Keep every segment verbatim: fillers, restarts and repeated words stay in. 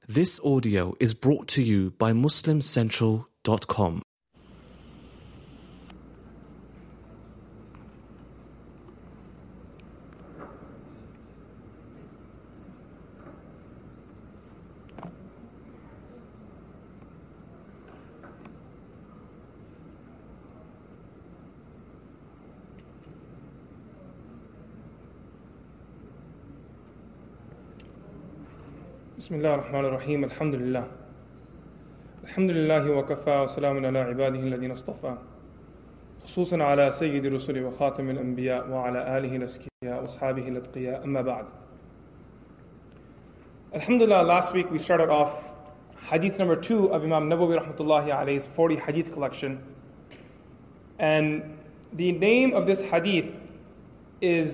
This audio is brought to you by Muslim Central dot com. بسم الله الرحمن الرحيم الحمد لله الحمد لله وكفى وسلام على عباده الذين اصطفى خصوصا على سيد الرسل وخاتم الأنبياء وعلى آله الأزكياء وأصحابه الأتقياء أما بعد. Alhamdulillah, last week we started off hadith number two of Imam Nawawi rahmatullahi alayhi's forty hadith collection, and the name of this hadith is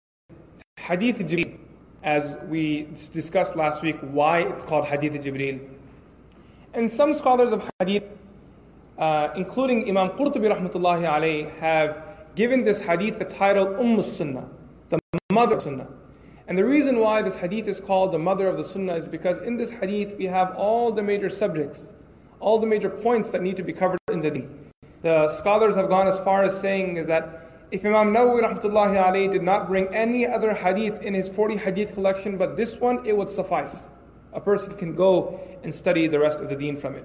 Hadith Jibreel. As we discussed last week, why it's called Hadith Jibreel. And some scholars of Hadith, uh, including Imam Qurtubi rahmatullahi alayhi, have given this Hadith the title Umm Sunnah, the mother of Sunnah. And the reason why this Hadith is called the mother of the Sunnah is because in this Hadith we have all the major subjects, all the major points that need to be covered in the deen. The scholars have gone as far as saying that if Imam Nawawi rahmatullahi alayhi did not bring any other hadith in his forty hadith collection but this one, it would suffice. A person can go and study the rest of the deen from it.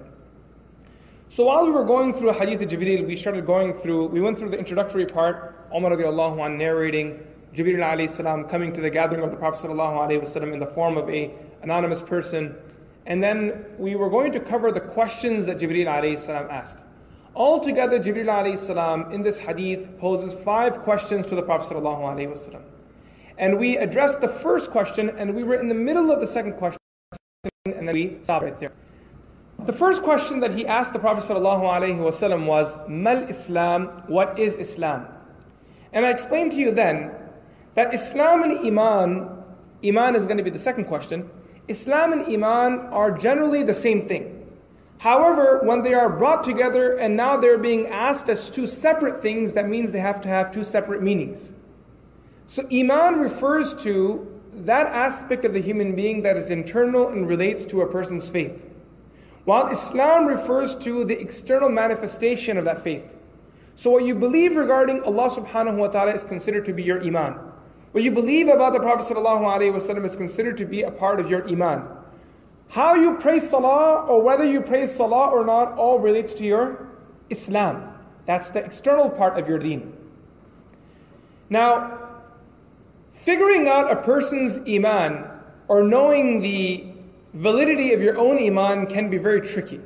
So while we were going through Hadith Jibreel, we started going through, we went through the introductory part, Umar radiallahu anh narrating Jibreel alayhi salam coming to the gathering of the Prophet sallallahu alayhi wasallam in the form of a anonymous person. And then we were going to cover the questions that Jibreel alayhi salam asked. Altogether, Jibreel alayhi salam in this hadith poses five questions to the Prophet sallallahu alayhi wasallam. And we addressed the first question, and we were in the middle of the second question, and then we stopped right there. The first question that he asked the Prophet sallallahu alayhi wasallam was, Mal Islam, what is Islam? And I explained to you then that Islam and Iman, Iman is going to be the second question, Islam and Iman are generally the same thing. However, when they are brought together and now they're being asked as two separate things, that means they have to have two separate meanings. So Iman refers to that aspect of the human being that is internal and relates to a person's faith, while Islam refers to the external manifestation of that faith. So what you believe regarding Allah subhanahu wa ta'ala is considered to be your Iman. What you believe about the Prophet sallallahu alaihi wasallam is considered to be a part of your Iman. How you pray salah or whether you pray salah or not all relates to your Islam. That's the external part of your deen. Now, figuring out a person's Iman or knowing the validity of your own Iman can be very tricky.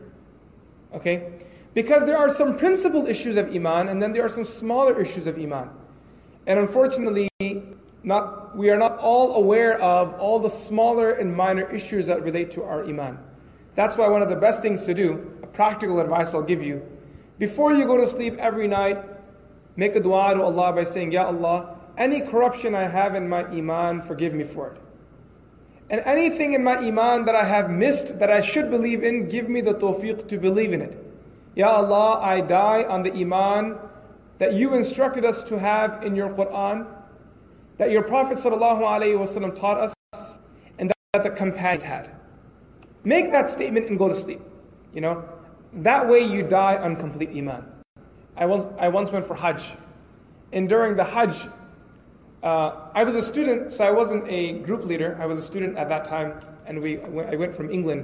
Okay? Because there are some principal issues of Iman and then there are some smaller issues of Iman. And unfortunately, Not, we are not all aware of all the smaller and minor issues that relate to our Iman. That's why one of the best things to do, a practical advice I'll give you, before you go to sleep every night, make a dua to Allah by saying, Ya Allah, any corruption I have in my Iman, forgive me for it. And anything in my Iman that I have missed, that I should believe in, give me the tawfiq to believe in it. Ya Allah, I die on the Iman that you instructed us to have in your Quran, that your Prophet ﷺ taught us, and that the companions had. Make that statement and go to sleep. You know, that way you die on complete Iman. I once, I once went for Hajj, and during the Hajj, uh, I was a student, so I wasn't a group leader. I was a student at that time, and we I went from England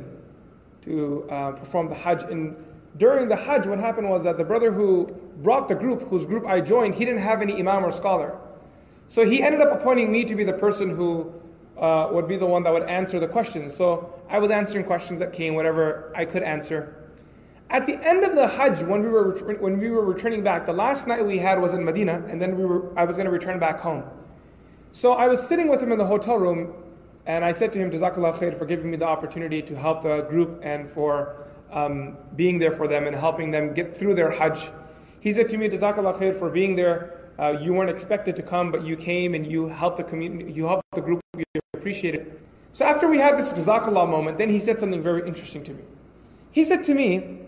to uh, perform the Hajj. And during the Hajj, what happened was that the brother who brought the group, whose group I joined, he didn't have any Imam or scholar. So he ended up appointing me to be the person who uh, would be the one that would answer the questions. So I was answering questions that came, whatever I could answer. At the end of the Hajj, when we were when we were returning back, the last night we had was in Medina, and then we were I was going to return back home. So I was sitting with him in the hotel room, and I said to him, Jazakallah khair for giving me the opportunity to help the group and for um, being there for them and helping them get through their Hajj. He said to me, Jazakallah khair for being there. Uh, you weren't expected to come, but you came and you helped the community, you helped the group, we appreciate it. So after we had this Jazakallah moment, then he said something very interesting to me. He said to me,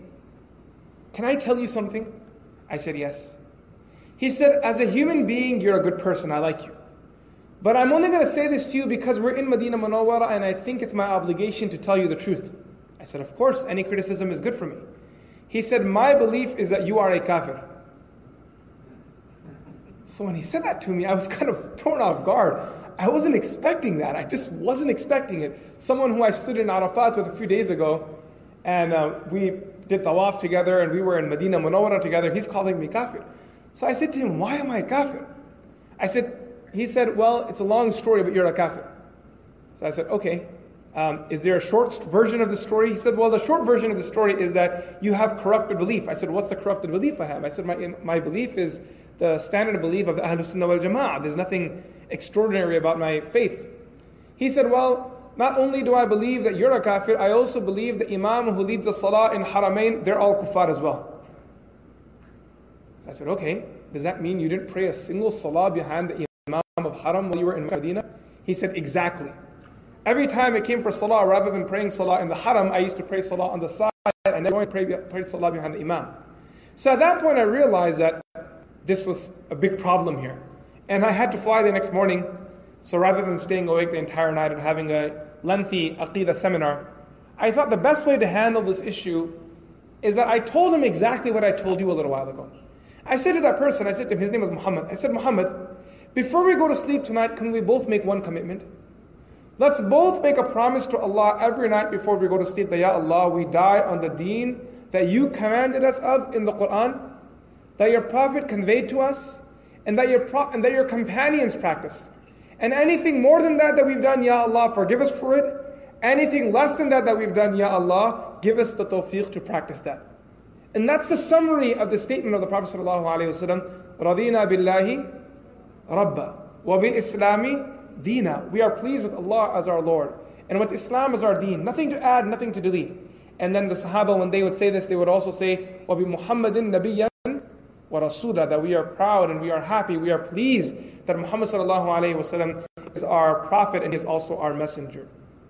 can I tell you something? I said, yes. He said, as a human being, you're a good person, I like you. But I'm only going to say this to you because we're in Medina Munawwara and I think it's my obligation to tell you the truth. I said, of course, any criticism is good for me. He said, my belief is that you are a kafir. So when he said that to me, I was kind of thrown off guard. I wasn't expecting that. I just wasn't expecting it. Someone who I stood in Arafat with a few days ago, and uh, we did tawaf together, and we were in Medina Munawwara together, he's calling me kafir. So I said to him, why am I kafir? I said, he said, well, it's a long story, but you're a kafir. So I said, okay. Um, is there a short version of the story? He said, well, the short version of the story is that you have corrupted belief. I said, what's the corrupted belief I have? I said, my, my belief is the standard of belief of the Ahlus Sunnah wal Jama'ah. There's nothing extraordinary about my faith. He said, well, not only do I believe that you're a kafir, I also believe the Imam who leads the salah in Haramain, they're all kuffar as well. So I said, okay, does that mean you didn't pray a single salah behind the Imam of Haram while you were in Medina? He said, exactly. Every time it came for salah, rather than praying salah in the Haram, I used to pray salah on the side, and then I prayed, prayed salah behind the Imam. So at that point I realized that this was a big problem here. And I had to fly the next morning, so rather than staying awake the entire night and having a lengthy Aqidah seminar, I thought the best way to handle this issue is that I told him exactly what I told you a little while ago. I said to that person, I said to him, his name was Muhammad, I said, Muhammad, before we go to sleep tonight, can we both make one commitment? Let's both make a promise to Allah every night before we go to sleep that, Ya Allah, we die on the deen that you commanded us of in the Quran, that your Prophet conveyed to us, and that your pro- and that your companions practiced. And anything more than that that we've done, Ya Allah, forgive us for it. Anything less than that that we've done, Ya Allah, give us the tawfiq to practice that. And that's the summary of the statement of the Prophet ﷺ, Radina billahi Rabba, wa bil Islami Dina. We are pleased with Allah as our Lord, and with Islam as our deen. Nothing to add, nothing to delete. And then the Sahaba, when they would say this, they would also say, wa bi Muhammadin nabiyyan wa rasula, that we are proud and we are happy, we are pleased that Muhammad sallallahu alayhi wa sallam is our prophet and is also our messenger.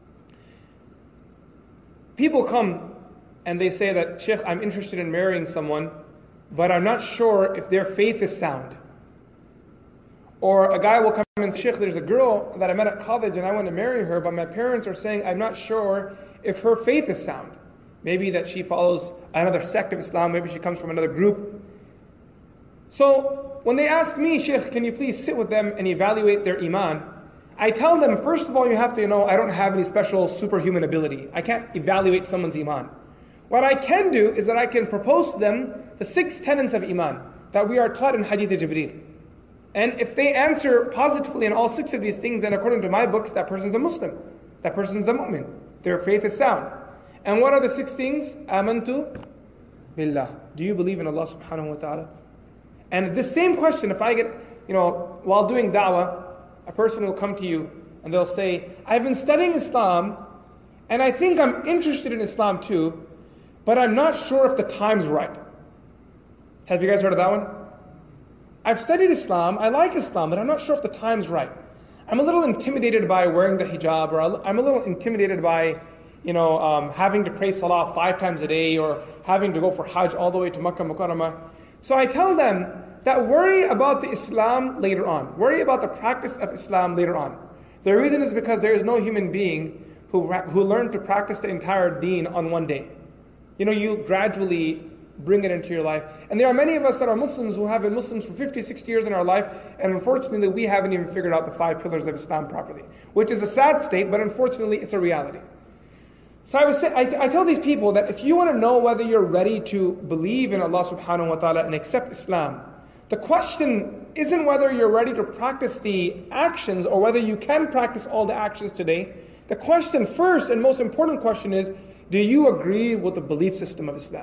People come and they say that, Sheikh, I'm interested in marrying someone, but I'm not sure if their faith is sound. Or a guy will come and say, Sheikh, there's a girl that I met at college and I want to marry her, but my parents are saying I'm not sure if her faith is sound. Maybe that she follows another sect of Islam, maybe she comes from another group. So when they ask me, Sheikh, can you please sit with them and evaluate their iman? I tell them, first of all, you have to know I don't have any special superhuman ability. I can't evaluate someone's iman. What I can do is that I can propose to them the six tenets of iman that we are taught in Hadith Jibreel. And if they answer positively in all six of these things, then according to my books, that person's a Muslim. That person's a mu'min. Their faith is sound. And what are the six things? Amantu billah. Do you believe in Allah subhanahu wa ta'ala? And this same question, if I get, you know, while doing da'wah, a person will come to you and they'll say, I've been studying Islam and I think I'm interested in Islam too, but I'm not sure if the time's right. Have you guys heard of that one? I've studied Islam, I like Islam, but I'm not sure if the time's right. I'm a little intimidated by wearing the hijab, or I'm a little intimidated by, you know, um, having to pray salah five times a day, or having to go for hajj all the way to Makkah Mukarramah. So I tell them that worry about the Islam later on. Worry about the practice of Islam later on. The reason is because there is no human being who, who learned to practice the entire deen on one day. You know, you gradually bring it into your life. And there are many of us that are Muslims who have been Muslims for fifty, sixty years in our life, and unfortunately we haven't even figured out the five pillars of Islam properly, which is a sad state, but unfortunately it's a reality. So I, was say, I, I tell these people that if you want to know whether you're ready to believe in Allah subhanahu wa ta'ala and accept Islam, the question isn't whether you're ready to practice the actions or whether you can practice all the actions today. The question first and most important question is, do you agree with the belief system of Islam?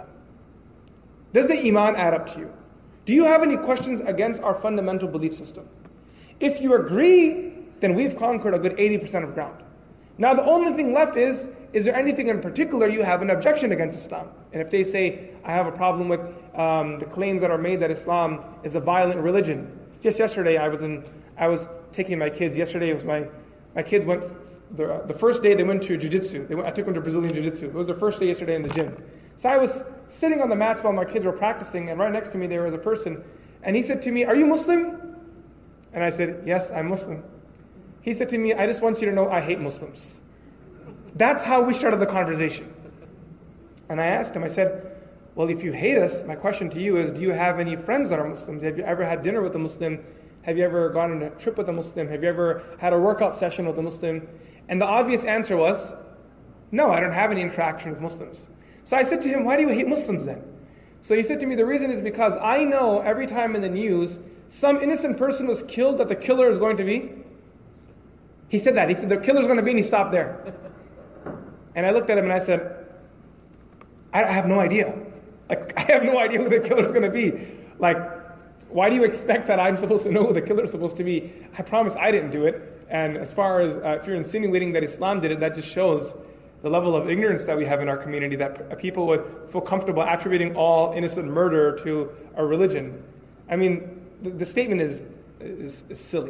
Does the iman add up to you? Do you have any questions against our fundamental belief system? If you agree, then we've conquered a good eighty percent of ground. Now the only thing left is, is there anything in particular you have an objection against Islam? And if they say, I have a problem with um, the claims that are made that Islam is a violent religion. Just yesterday I was in, I was taking my kids, yesterday was my, my kids went, the, the first day they went to jiu-jitsu. They went, I took them to Brazilian jiu-jitsu. It was their first day yesterday in the gym. So I was sitting on the mats while my kids were practicing, and right next to me there was a person, and he said to me, are you Muslim? And I said, yes, I'm Muslim. He said to me, I just want you to know I hate Muslims. That's how we started the conversation. And I asked him, I said, well, if you hate us, my question to you is, do you have any friends that are Muslims? Have you ever had dinner with a Muslim? Have you ever gone on a trip with a Muslim? Have you ever had a workout session with a Muslim? And the obvious answer was, no, I don't have any interaction with Muslims. So I said to him, why do you hate Muslims then? So he said to me, the reason is because I know every time in the news, some innocent person was killed that the killer is going to be. He said that. He said, the killer's going to be, and he stopped there. And I looked at him and I said, I have no idea. Like, I have no idea who the killer's going to be. Like, why do you expect that I'm supposed to know who the killer's supposed to be? I promise I didn't do it. And as far as, uh, if you're insinuating that Islam did it, that just shows the level of ignorance that we have in our community, that people would feel comfortable attributing all innocent murder to a religion. I mean, the, the statement is, is, is silly.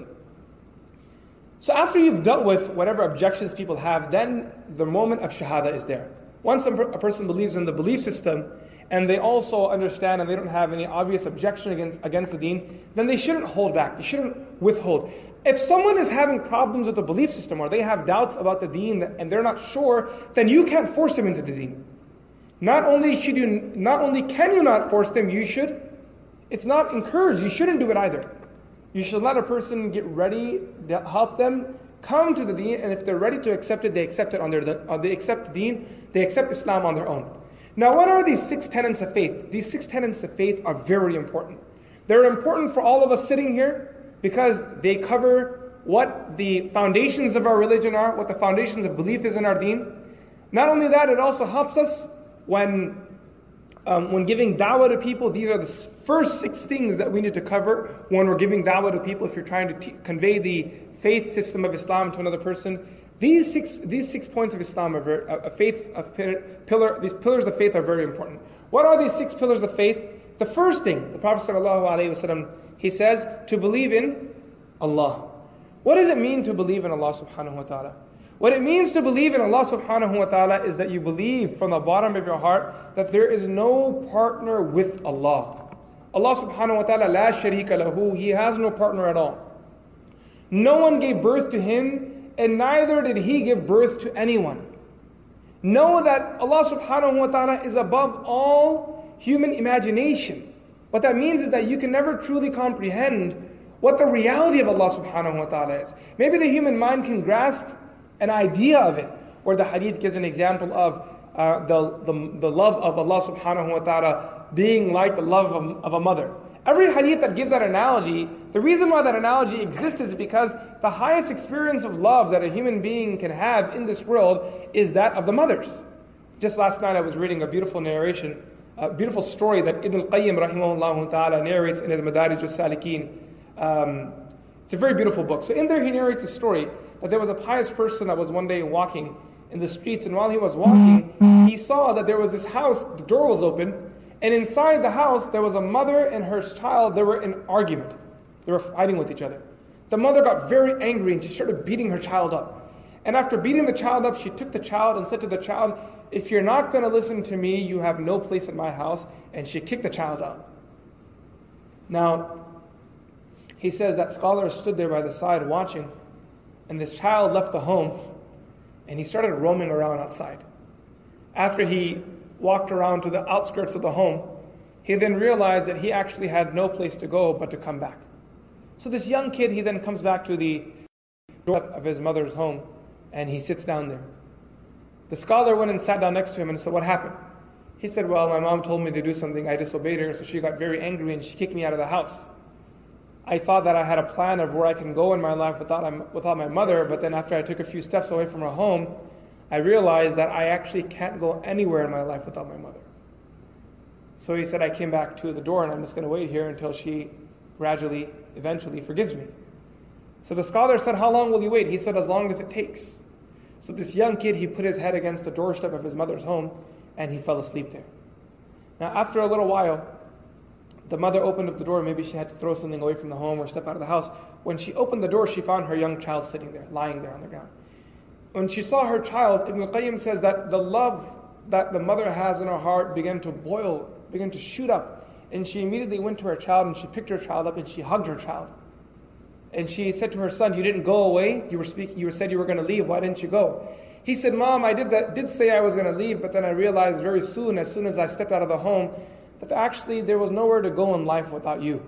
So after you've dealt with whatever objections people have, then the moment of shahada is there. Once a, a person believes in the belief system, and they also understand and they don't have any obvious objection against, against the deen, then they shouldn't hold back. They shouldn't withhold. If someone is having problems with the belief system, or they have doubts about the deen and they're not sure, then you can't force them into the deen. Not only should you, not only can you not force them, you should, it's not encouraged. You shouldn't do it either. You should let a person get ready, help them come to the deen, and if they're ready to accept it, they accept it on their, uh, they accept the deen, they accept Islam on their own. Now, what are these six tenets of faith? These six tenets of faith are very important. They're important for all of us sitting here because they cover what the foundations of our religion are, what the foundations of belief is in our deen. Not only that, it also helps us when, um, when giving da'wah to people. These are the first six things that we need to cover when we're giving da'wah to people, if you're trying to t- convey the faith system of Islam to another person. These six, these six points of Islam are very, uh, faith, of pillar, these pillars of faith are very important. What are these six pillars of faith? The first thing, the Prophet ﷺ, he says, to believe in Allah. What does it mean to believe in Allah subhanahu wa ta'ala? What it means to believe in Allah subhanahu wa ta'ala is that you believe from the bottom of your heart that there is no partner with Allah. Allah subhanahu wa ta'ala, la sharika lahu, He has no partner at all. No one gave birth to Him, and neither did He give birth to anyone. Know that Allah subhanahu wa ta'ala is above all human imagination. What that means is that you can never truly comprehend what the reality of Allah subhanahu wa ta'ala is. Maybe the human mind can grasp an idea of it, where the hadith gives an example of uh, the, the, the love of Allah subhanahu wa ta'ala being like the love of, of a mother. Every hadith that gives that analogy, the reason why that analogy exists is because the highest experience of love that a human being can have in this world is that of the mothers. Just last night I was reading a beautiful narration, a beautiful story that Ibn al-Qayyim rahimahullah ta'ala narrates in his Madarij al-Salikin. Um, it's a very beautiful book. So in there he narrates a story that there was a pious person that was one day walking in the streets, and while he was walking, he saw that there was this house, the door was open, and inside the house there was a mother and her child. They were in argument. They were fighting with each other. The mother got very angry and she started beating her child up. And after beating the child up, she took the child and said to the child, if you're not going to listen to me, you have no place in my house. And she kicked the child out. Now, he says that scholar stood there by the side watching, and this child left the home and he started roaming around outside. After he walked around to the outskirts of the home, he then realized that he actually had no place to go but to come back. So this young kid, he then comes back to the door of his mother's home, and he sits down there. The scholar went and sat down next to him and said, what happened? He said, well, my mom told me to do something, I disobeyed her, so she got very angry and she kicked me out of the house. I thought that I had a plan of where I can go in my life without, without my mother, but then after I took a few steps away from her home, I realized that I actually can't go anywhere in my life without my mother. So he said, I came back to the door and I'm just going to wait here until she gradually, eventually forgives me. So the scholar said, how long will you wait? He said, as long as it takes. So this young kid, he put his head against the doorstep of his mother's home and he fell asleep there. Now after a little while, the mother opened up the door. Maybe she had to throw something away from the home or step out of the house. When she opened the door, she found her young child sitting there, lying there on the ground. When she saw her child, Ibn al-Qayyim says that the love that the mother has in her heart began to boil, began to shoot up. And she immediately went to her child and she picked her child up and she hugged her child. And she said to her son, you didn't go away? You were speaking, you said you were going to leave. Why didn't you go? He said, Mom, I did, that, did say I was going to leave, but then I realized very soon, as soon as I stepped out of the home, that actually there was nowhere to go in life without you.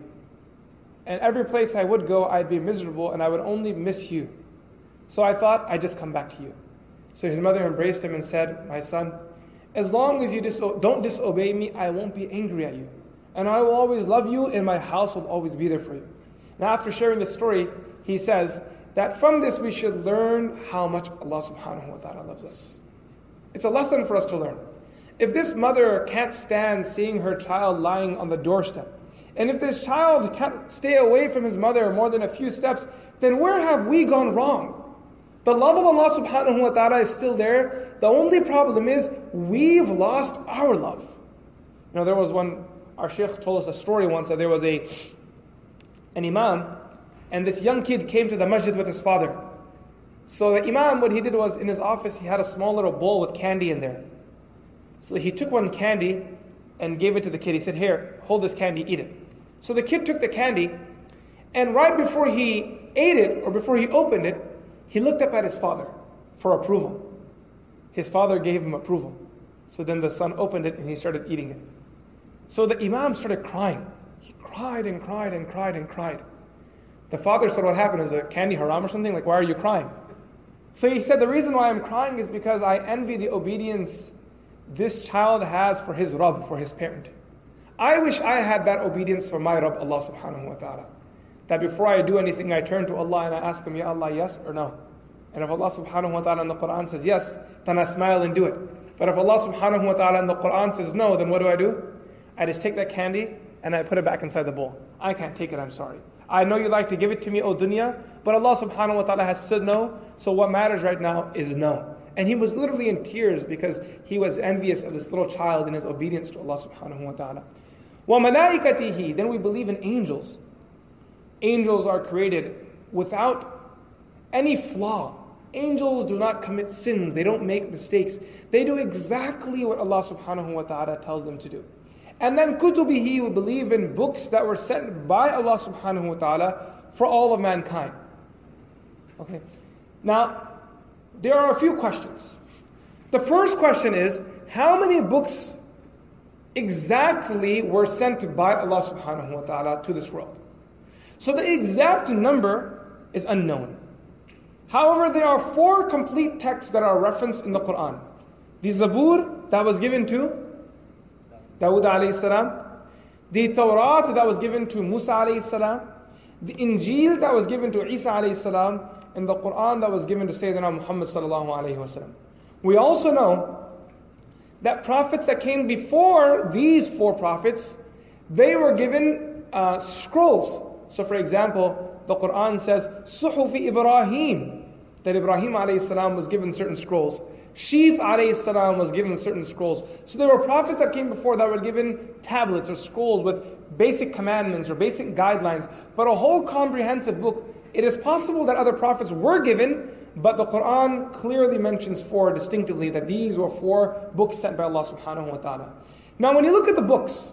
And every place I would go, I'd be miserable and I would only miss you. So I thought, I'd just come back to you. So his mother embraced him and said, my son, as long as you diso- don't disobey me, I won't be angry at you. And I will always love you and my house will always be there for you. Now after sharing this story, he says that from this we should learn how much Allah subhanahu wa ta'ala loves us. It's a lesson for us to learn. If this mother can't stand seeing her child lying on the doorstep, and if this child can't stay away from his mother more than a few steps, then where have we gone wrong? The love of Allah subhanahu wa ta'ala is still there. The only problem is we've lost our love. You know, there was one, our shaykh told us a story once that there was a an imam, and this young kid came to the masjid with his father. So the imam, what he did was, in his office, he had a small little bowl with candy in there. So he took one candy and gave it to the kid. He said, here, hold this candy, eat it. So the kid took the candy, and right before he ate it, or before he opened it, he looked up at his father for approval. His father gave him approval. So then the son opened it and he started eating it. So the imam started crying. He cried and cried and cried and cried. The father said, what happened? Is the candy haram or something? Like, why are you crying? So he said, the reason why I'm crying is because I envy the obedience this child has for his Rabb, for his parent. I wish I had that obedience for my Rabb, Allah subhanahu wa ta'ala. That before I do anything, I turn to Allah and I ask Him, Ya Allah, yes or no? And if Allah subhanahu wa ta'ala in the Quran says yes, then I smile and do it. But if Allah subhanahu wa ta'ala in the Quran says no, then what do I do? I just take that candy and I put it back inside the bowl. I can't take it, I'm sorry. I know you like to give it to me, O dunya, but Allah subhanahu wa ta'ala has said no, so what matters right now is no. And he was literally in tears because he was envious of this little child in his obedience to Allah subhanahu wa ta'ala. وَمَلَائِكَتِهِ, then we believe in angels. Angels are created without any flaw. Angels do not commit sins. They don't make mistakes. They do exactly what Allah subhanahu wa ta'ala tells them to do. And then kutubihi, we believe in books that were sent by Allah subhanahu wa ta'ala for all of mankind. Okay. Now, there are a few questions. The first question is, how many books exactly were sent by Allah subhanahu wa ta'ala to this world? So the exact number is unknown. However, there are four complete texts that are referenced in the Quran. The Zabur that was given to Dawud alayhi salam, the Tawrat that was given to Musa alayhi salam, the Injil that was given to Isa alayhi salam, and the Quran that was given to Sayyidina Muhammad sallallahu alayhi wasallam. We also know that prophets that came before these four prophets, they were given uh, scrolls. So for example, the Quran says, Suhuf Ibrahim, that Ibrahim alayhi salam was given certain scrolls. Sheeth alayhi salam was given certain scrolls. So there were prophets that came before that were given tablets or scrolls with basic commandments or basic guidelines, but a whole comprehensive book. It is possible that other prophets were given, but the Quran clearly mentions four distinctively, that these were four books sent by Allah subhanahu wa ta'ala. Now when you look at the books,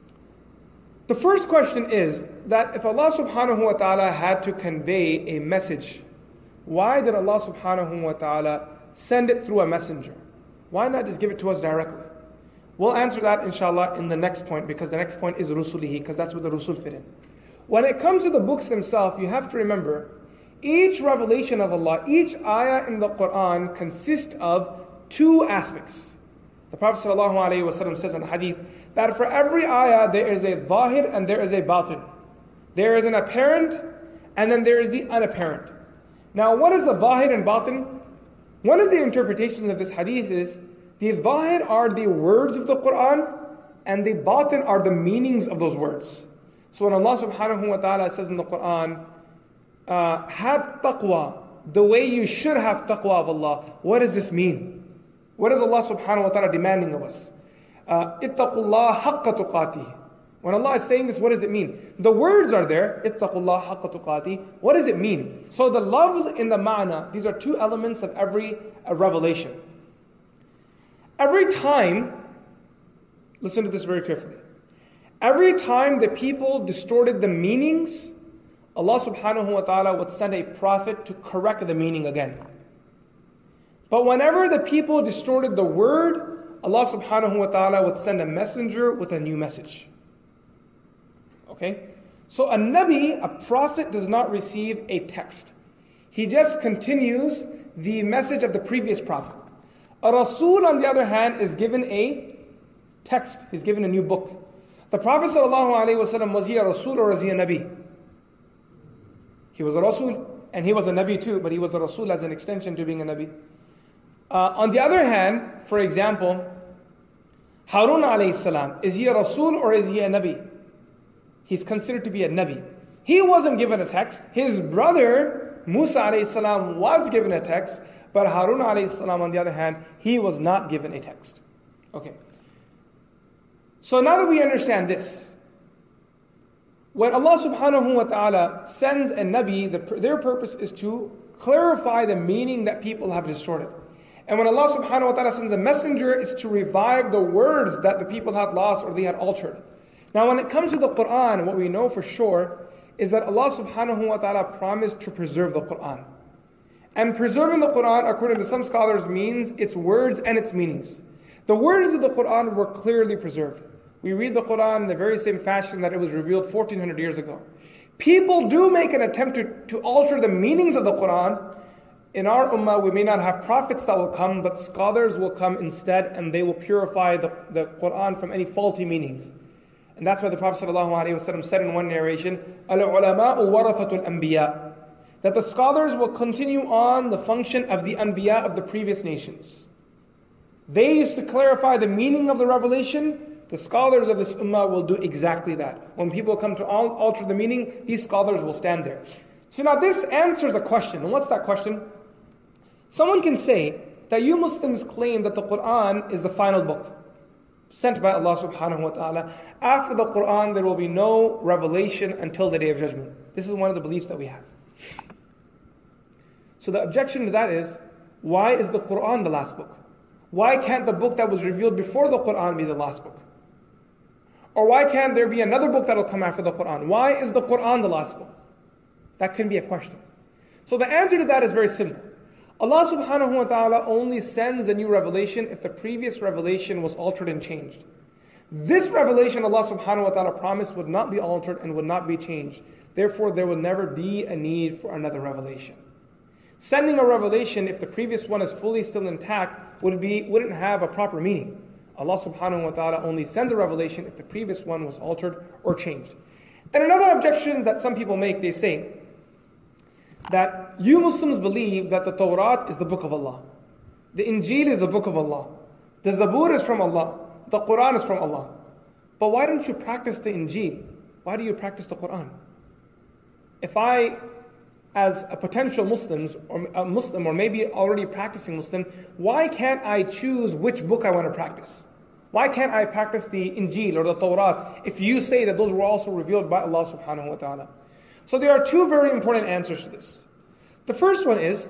the first question is that if Allah subhanahu wa ta'ala had to convey a message, why did Allah subhanahu wa ta'ala send it through a messenger? Why not just give it to us directly? We'll answer that inshallah in the next point, because the next point is rusulihi, because that's where the rusul fit in. When it comes to the books themselves, you have to remember, each revelation of Allah, each ayah in the Quran consists of two aspects. The Prophet ﷺ says in the hadith that for every ayah there is a zahir and there is a batin. There is an apparent and then there is the unapparent. Now what is the zahir and batin? One of the interpretations of this hadith is the zahir are the words of the Quran and the batin are the meanings of those words. So when Allah subhanahu wa ta'ala says in the Quran, uh, have taqwa, the way you should have taqwa of Allah, what does this mean? What is Allah subhanahu wa ta'ala demanding of us? Ittaqullah haqqa tuqatih. When Allah is saying this, what does it mean? The words are there, ittaqullah haqqa tuqatih. What does it mean? So the love in the ma'na, these are two elements of every uh, revelation. Every time, listen to this very carefully. Every time the people distorted the meanings Allah subhanahu wa ta'ala would send a prophet to correct the meaning again. But whenever the people distorted the word, Allah subhanahu wa ta'ala would send a messenger with a new message. Okay? So a Nabi, a prophet, does not receive a text. He just continues the message of the previous prophet. A Rasul, on the other hand, is given a text. He's given a new book. The Prophet ﷺ, was he a Rasul or was he a Nabi? He was a Rasul, and he was a Nabi too, but he was a Rasul as an extension to being a Nabi. Uh, on the other hand, for example, Harun alayhi salam, is he a Rasul or is he a Nabi? He's considered to be a Nabi. He wasn't given a text. His brother, Musa alayhi salam, was given a text, but Harun alayhi salam, on the other hand, he was not given a text. Okay. So now that we understand this, when Allah subhanahu wa ta'ala sends a Nabi, the, their purpose is to clarify the meaning that people have distorted. And when Allah subhanahu wa ta'ala sends a messenger, it's to revive the words that the people had lost or they had altered. Now when it comes to the Qur'an, what we know for sure is that Allah subhanahu wa ta'ala promised to preserve the Qur'an. And preserving the Qur'an, according to some scholars, means its words and its meanings. The words of the Qur'an were clearly preserved. We read the Qur'an in the very same fashion that it was revealed fourteen hundred years ago. People do make an attempt to, to alter the meanings of the Qur'an. In our ummah, we may not have prophets that will come, but scholars will come instead, and they will purify the, the Qur'an from any faulty meanings. And that's why the Prophet ﷺ said in one narration, Al-ulama'u warathatul anbiya, that the scholars will continue on the function of the anbiya of the previous nations. They used to clarify the meaning of the revelation. The scholars of this ummah will do exactly that. When people come to alter the meaning, these scholars will stand there. So now this answers a question. And what's that question? Someone can say that you Muslims claim that the Qur'an is the final book sent by Allah subhanahu wa ta'ala. After the Qur'an, there will be no revelation until the Day of Judgment. This is one of the beliefs that we have. So the objection to that is, why is the Qur'an the last book? Why can't the book that was revealed before the Qur'an be the last book? Or why can't there be another book that will come after the Qur'an? Why is the Qur'an the last book? That can be a question. So the answer to that is very simple. Allah subhanahu wa ta'ala only sends a new revelation if the previous revelation was altered and changed. This revelation Allah subhanahu wa ta'ala promised would not be altered and would not be changed. Therefore, there will never be a need for another revelation. Sending a revelation, if the previous one is fully still intact, would be, wouldn't have a proper meaning. Allah subhanahu wa ta'ala only sends a revelation if the previous one was altered or changed. And another objection that some people make, they say that you Muslims believe that the Torah is the book of Allah. The Injil is the book of Allah. The Zabur is from Allah. The Quran is from Allah. But why don't you practice the Injil? Why do you practice the Quran? If I, as a potential Muslim, or a Muslim, or maybe already practicing Muslim, why can't I choose which book I want to practice? Why can't I practice the Injil or the Torah if you say that those were also revealed by Allah subhanahu wa ta'ala? So there are two very important answers to this. The first one is,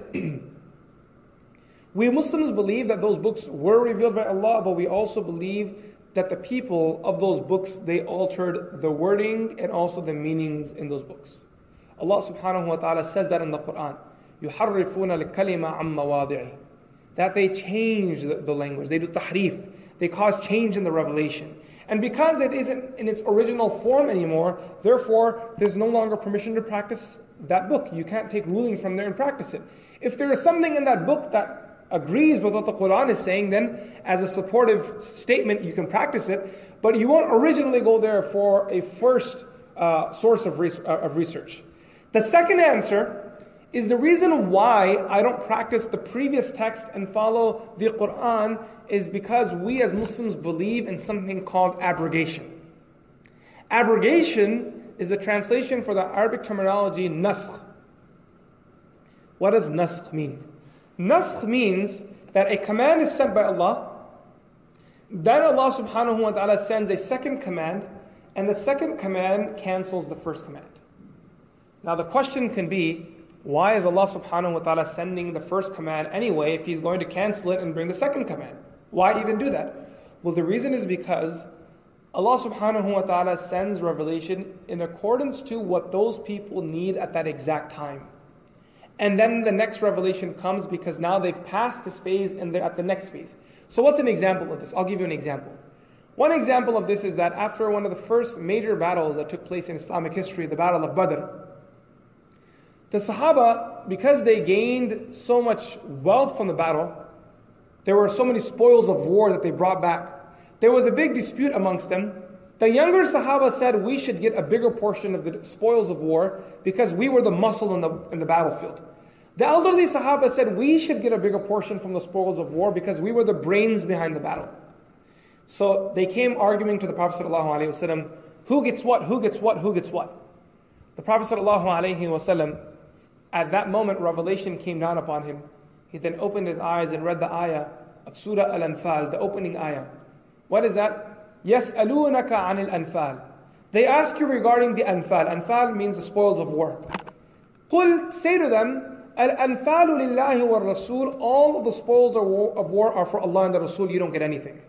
we Muslims believe that those books were revealed by Allah, but we also believe that the people of those books, they altered the wording and also the meanings in those books. Allah subhanahu wa ta'ala says that in the Quran. يُحَرِّفُونَ الْكَلِمَ عَمَّ مَوَاضِعِهِ, that they change the, the language, they do tahrif, they cause change in the revelation. And because it isn't in its original form anymore, therefore there's no longer permission to practice that book. You can't take rulings from there and practice it. If there is something in that book that agrees with what the Quran is saying, then as a supportive statement you can practice it, but you won't originally go there for a first uh, source of, res- uh, of research. The second answer is the reason why I don't practice the previous text and follow the Quran is because we as Muslims believe in something called abrogation. Abrogation is a translation for the Arabic terminology naskh. What does naskh mean? Naskh means that a command is sent by Allah, then Allah subhanahu wa ta'ala sends a second command, and the second command cancels the first command. Now the question can be, why is Allah subhanahu wa ta'ala sending the first command anyway if He's going to cancel it and bring the second command? Why even do that? Well, the reason is because Allah subhanahu wa ta'ala sends revelation in accordance to what those people need at that exact time. And then the next revelation comes because now they've passed this phase and they're at the next phase. So what's an example of this? I'll give you an example. One example of this is that after one of the first major battles that took place in Islamic history, the Battle of Badr, the Sahaba, because they gained so much wealth from the battle, there were so many spoils of war that they brought back. There was a big dispute amongst them. The younger Sahaba said, we should get a bigger portion of the spoils of war because we were the muscle in the, in the battlefield. The elderly Sahaba said, we should get a bigger portion from the spoils of war because we were the brains behind the battle. So they came arguing to the Prophet ﷺ, who gets what, who gets what, who gets what? The Prophet ﷺ, at that moment, revelation came down upon him. He then opened his eyes and read the ayah of Surah Al-Anfal, the opening ayah. What is that? يَسْأَلُونَكَ عَنِ الْأَنفَالِ. They ask you regarding the Anfal. Anfal means the spoils of war. قُلْ, say to them, الْأَنفَالُ لِلَّهِ وَالرَّسُولِ. All of the spoils of war, of war are for Allah and the Rasul. You don't get anything.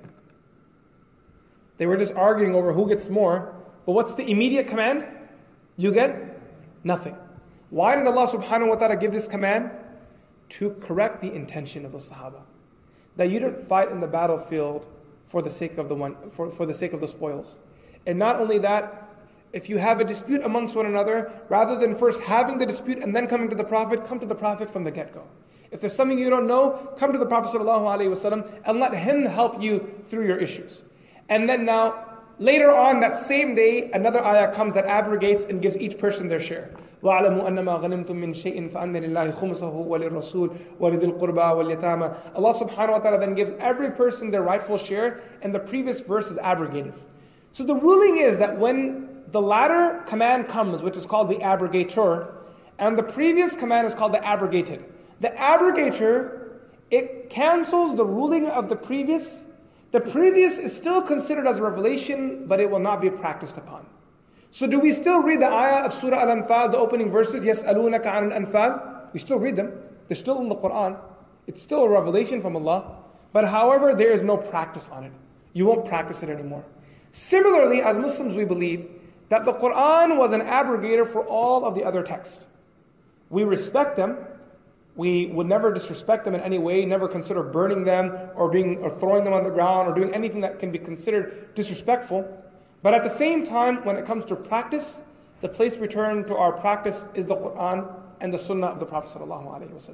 They were just arguing over who gets more. But what's the immediate command? You get nothing. Why did Allah subhanahu wa ta'ala give this command? To correct the intention of the Sahaba. That you didn't fight in the battlefield for the sake of the one, for, for the sake of the spoils. And not only that, if you have a dispute amongst one another, rather than first having the dispute and then coming to the Prophet, come to the Prophet from the get-go. If there's something you don't know, come to the Prophet ﷺ and let him help you through your issues. And then now, later on that same day, another ayah comes that abrogates and gives each person their share. وَاعْلَمُوا أَنَّمَا غَنِمْتُم مِّن شَيْءٍ فَأَنَّ لِلَّهِ خُمُسَهُ وَلِلرَّسُولِ وَلِذِي الْقُرْبَى وَالْيَتَامَى. Allah subhanahu wa ta'ala then gives every person their rightful share, and the previous verse is abrogated. So the ruling is that when the latter command comes, which is called the abrogator, and the previous command is called the abrogated. The abrogator, it cancels the ruling of the previous. The previous is still considered as a revelation, but it will not be practiced upon. So do we still read the ayah of Surah Al-Anfal, the opening verses, يَسْأَلُونَكَ عَنِ الْأَنفَالِ? We still read them. They're still in the Quran. It's still a revelation from Allah. But however, there is no practice on it. You won't practice it anymore. Similarly, as Muslims, we believe that the Quran was an abrogator for all of the other texts. We respect them. We would never disrespect them in any way, never consider burning them or being or throwing them on the ground or doing anything that can be considered disrespectful. But at the same time, when it comes to practice, the place we turn to our practice is the Quran and the Sunnah of the Prophet ﷺ.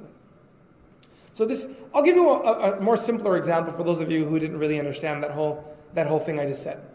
So this, I'll give you a, a more simpler example for those of you who didn't really understand that whole that whole thing I just said.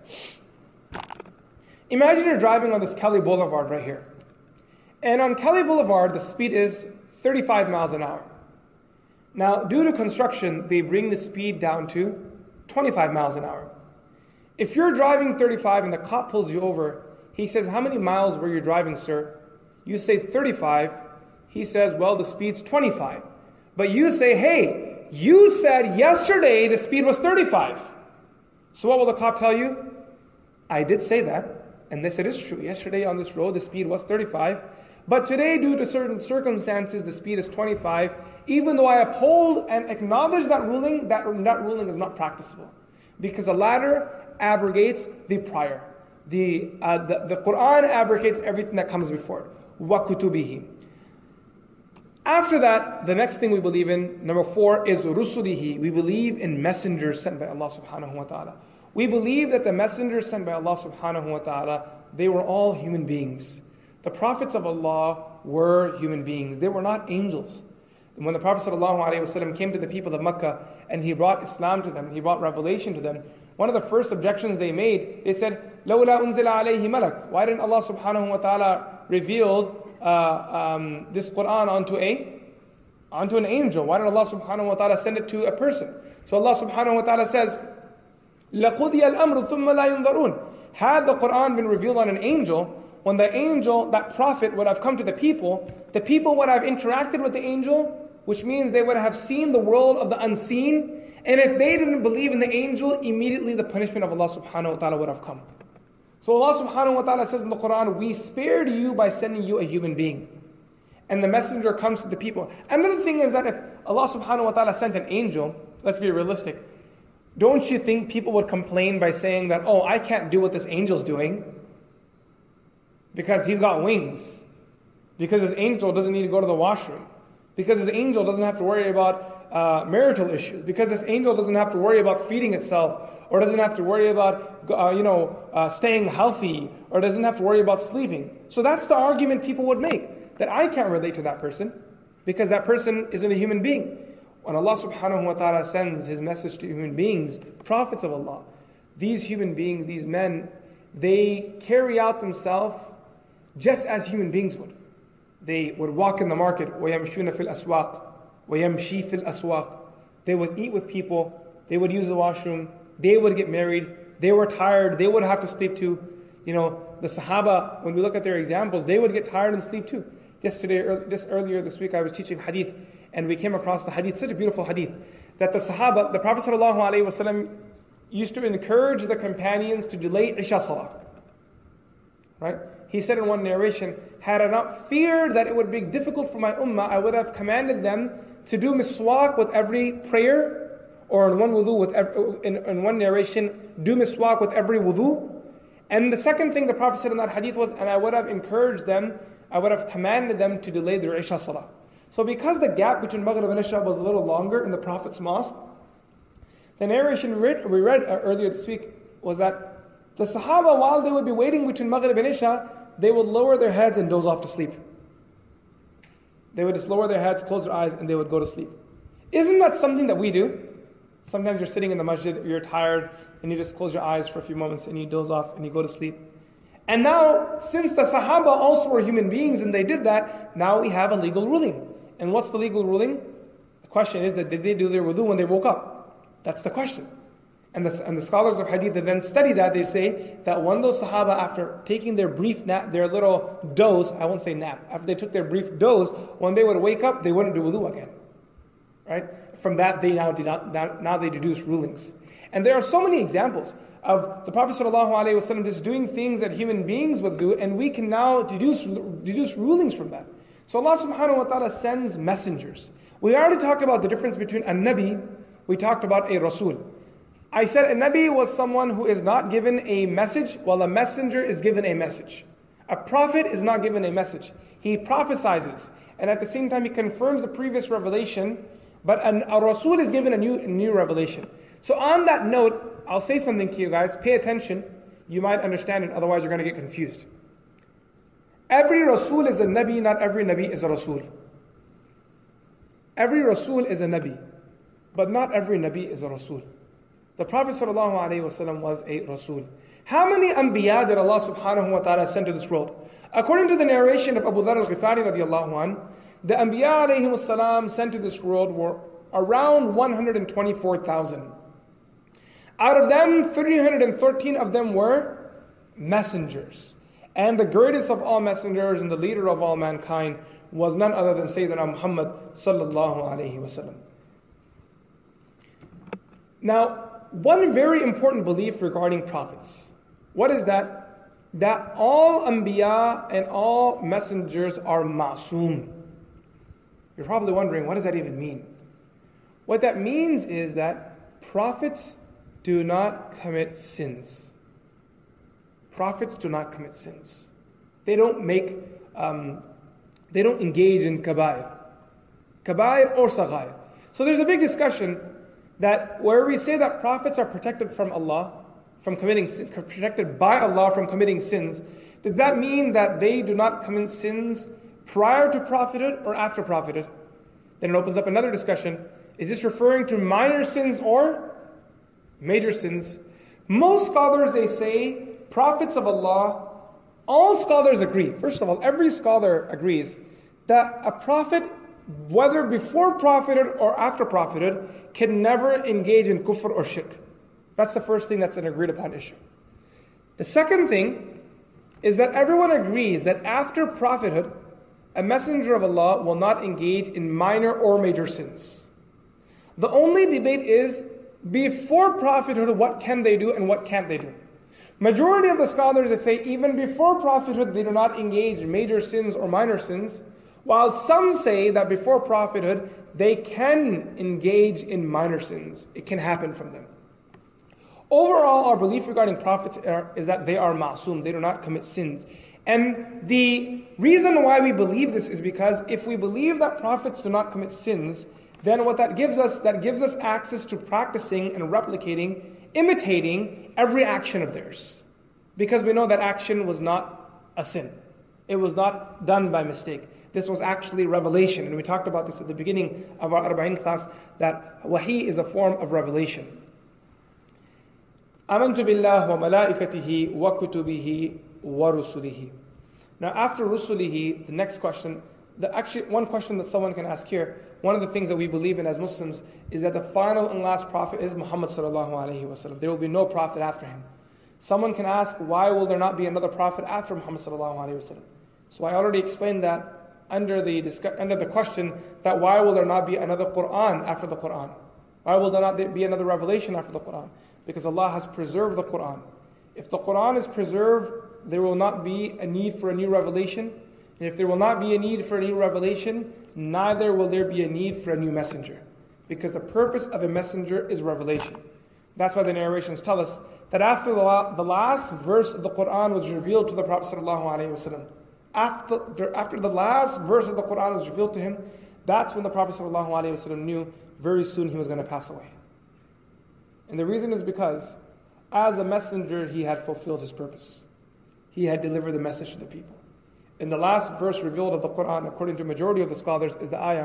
Imagine you're driving on this Kelly Boulevard right here. And on Kelly Boulevard, the speed is thirty-five miles an hour. Now, due to construction, they bring the speed down to twenty-five miles an hour. If you're driving thirty-five and the cop pulls you over, he says, how many miles were you driving, sir? You say thirty-five. He says, well, the speed's twenty-five. But you say, hey, you said yesterday the speed was thirty-five. So what will the cop tell you? I did say that. And this, it is true. Yesterday on this road, the speed was thirty-five. But today, due to certain circumstances, the speed is twenty-five. Even though I uphold and acknowledge that ruling, that, that ruling is not practicable. Because the latter abrogates the prior. The, uh, the, the Quran abrogates everything that comes before it. وَكُتُبِهِ. After that, the next thing we believe in, number four, is rusulihi. We believe in messengers sent by Allah subhanahu wa ta'ala. We believe that the messengers sent by Allah subhanahu wa ta'ala, they were all human beings. The prophets of Allah were human beings. They were not angels. And when the Prophet ﷺ came to the people of Mecca and he brought Islam to them, he brought revelation to them, one of the first objections they made, they said, لَوْلَا أُنزِلَ عَلَيْهِ مَلَكٌ. Why didn't Allah subhanahu wa ta'ala reveal uh, um, this Quran onto a onto an angel? Why did Allah subhanahu wa ta'ala send it to a person? So Allah subhanahu wa ta'ala says, لَقُضِيَ الْأَمْرُ ثُمَّ لَا يُنظَرُونَ. Had the Quran been revealed on an angel, when the angel, that prophet, would have come to the people, the people would have interacted with the angel, which means they would have seen the world of the unseen. And if they didn't believe in the angel, immediately the punishment of Allah subhanahu wa ta'ala would have come. So Allah subhanahu wa ta'ala says in the Quran, we spared you by sending you a human being. And the messenger comes to the people. Another thing is that if Allah subhanahu wa ta'ala sent an angel, let's be realistic, don't you think people would complain by saying that, oh, I can't do what this angel's doing because he's got wings, because his angel doesn't need to go to the washroom, because his angel doesn't have to worry about uh, marital issues, because this angel doesn't have to worry about feeding itself, or doesn't have to worry about uh, you know uh, staying healthy, or doesn't have to worry about sleeping. So that's the argument people would make, that I can't relate to that person because that person isn't a human being. When Allah subhanahu wa ta'ala sends His message to human beings, prophets of Allah, these human beings, these men, they carry out themselves just as human beings would. They would walk in the market, وَيَمْشُونَ فِي الْأَسْوَاقِ وَيَمْشِي فِي الْأَسْوَاقِ. They would eat with people, they would use the washroom, they would get married, they were tired, they would have to sleep too. You know, the Sahaba, when we look at their examples, they would get tired and sleep too. Yesterday, just earlier this week, I was teaching hadith, and we came across the hadith, such a beautiful hadith, that the Sahaba, the Prophet ﷺ used to encourage the companions to delay Isha Salah. Right? He said in one narration, had I not feared that it would be difficult for my ummah, I would have commanded them to do miswak with every prayer, or in one wudu, with every, in, in one narration, do miswak with every wudu. And the second thing the Prophet said in that hadith was, and I would have encouraged them, I would have commanded them to delay their Isha Salah. So because the gap between Maghrib and Isha was a little longer in the Prophet's mosque, the narration we read, we read earlier this week was that the Sahaba, while they would be waiting between Maghrib and Isha, they would lower their heads and doze off to sleep. They would just lower their heads, close their eyes, and they would go to sleep. Isn't that something that we do? Sometimes you're sitting in the masjid, you're tired, and you just close your eyes for a few moments, and you doze off, and you go to sleep. And now, since the Sahaba also were human beings, and they did that, now we have a legal ruling. And what's the legal ruling? The question is that did they do their wudu when they woke up? That's the question. And the, and the scholars of hadith that then study that, they say that when those Sahaba, after taking their brief nap, their little doze, I won't say nap, after they took their brief doze, when they would wake up, they wouldn't do wudu again. Right? From that, they now, now, now they deduce rulings. And there are so many examples of the Prophet ﷺ just doing things that human beings would do, and we can now deduce, deduce rulings from that. So Allah subhanahu wa ta'ala sends messengers. We already talked about the difference between a Nabi, we talked about a Rasul. I said a Nabi was someone who is not given a message, while a messenger is given a message. A prophet is not given a message. He prophesizes, and at the same time he confirms the previous revelation, but an, a Rasul is given a new, a new revelation. So on that note, I'll say something to you guys, pay attention, you might understand it, otherwise you're going to get confused. Every Rasul is a Nabi, not every Nabi is a Rasul. Every Rasul is a Nabi, but not every Nabi is a Rasul. The Prophet ﷺ was a Rasul. How many Anbiya did Allah subhanahu wa ta'ala send to this world? According to the narration of Abu Dharr al-Ghifari radiallahu anhu, the Anbiya alayhimus salam sent to this world were around one hundred twenty-four thousand. Out of them, three hundred thirteen of them were messengers. And the greatest of all messengers and the leader of all mankind was none other than Sayyidina Muhammad sallallahu alayhi wasallam. Now, one very important belief regarding prophets. What is that? That all Anbiya and all messengers are ma'soom. You're probably wondering, what does that even mean? What that means is that prophets do not commit sins. Prophets do not commit sins. They don't make, um, they don't engage in kabair. Kabair or sagair. So there's a big discussion that where we say that prophets are protected from Allah, from committing sin, protected by Allah from committing sins, does that mean that they do not commit sins prior to prophethood or after prophethood? Then it opens up another discussion. Is this referring to minor sins or major sins? Most scholars, they say, prophets of Allah, all scholars agree, first of all, every scholar agrees that a prophet, whether before prophethood or after prophethood, can never engage in kufr or shirk. That's the first thing that's an agreed upon issue. The second thing is that everyone agrees that after prophethood, a messenger of Allah will not engage in minor or major sins. The only debate is, before prophethood, what can they do and what can't they do? Majority of the scholars, they say even before prophethood, they do not engage in major sins or minor sins, while some say that before prophethood, they can engage in minor sins. It can happen from them. Overall, our belief regarding prophets are, is that they are ma'soom, they do not commit sins. And the reason why we believe this is because if we believe that prophets do not commit sins, then what that gives us, that gives us access to practicing and replicating, imitating every action of theirs. Because we know that action was not a sin. It was not done by mistake. This was actually revelation. And we talked about this at the beginning of our Arba'in class, that wahi is a form of revelation. آمنت بالله وملائكته وكتبه ورسله. Now after rusulihi, the next question, the actually one question that someone can ask here, one of the things that we believe in as Muslims is that the final and last prophet is Muhammad sallallahu alaihi wasallam. There will be no prophet after him. Someone can ask, why will there not be another prophet after Muhammad sallallahu alaihi wasallam? So I already explained that under the under the question that why will there not be another Quran after the Quran? Why will there not be another revelation after the Quran? Because Allah has preserved the Quran. If the Quran is preserved, there will not be a need for a new revelation. And if there will not be a need for a new revelation, neither will there be a need for a new messenger. Because the purpose of a messenger is revelation. That's why the narrations tell us that after the, la- the last verse of the Quran was revealed to the Prophet ﷺ, after, after the last verse of the Quran was revealed to him, that's when the Prophet ﷺ knew very soon he was going to pass away. And the reason is because as a messenger, he had fulfilled his purpose. He had delivered the message to the people. And the last verse revealed of the Quran, according to a majority of the scholars, is the ayah,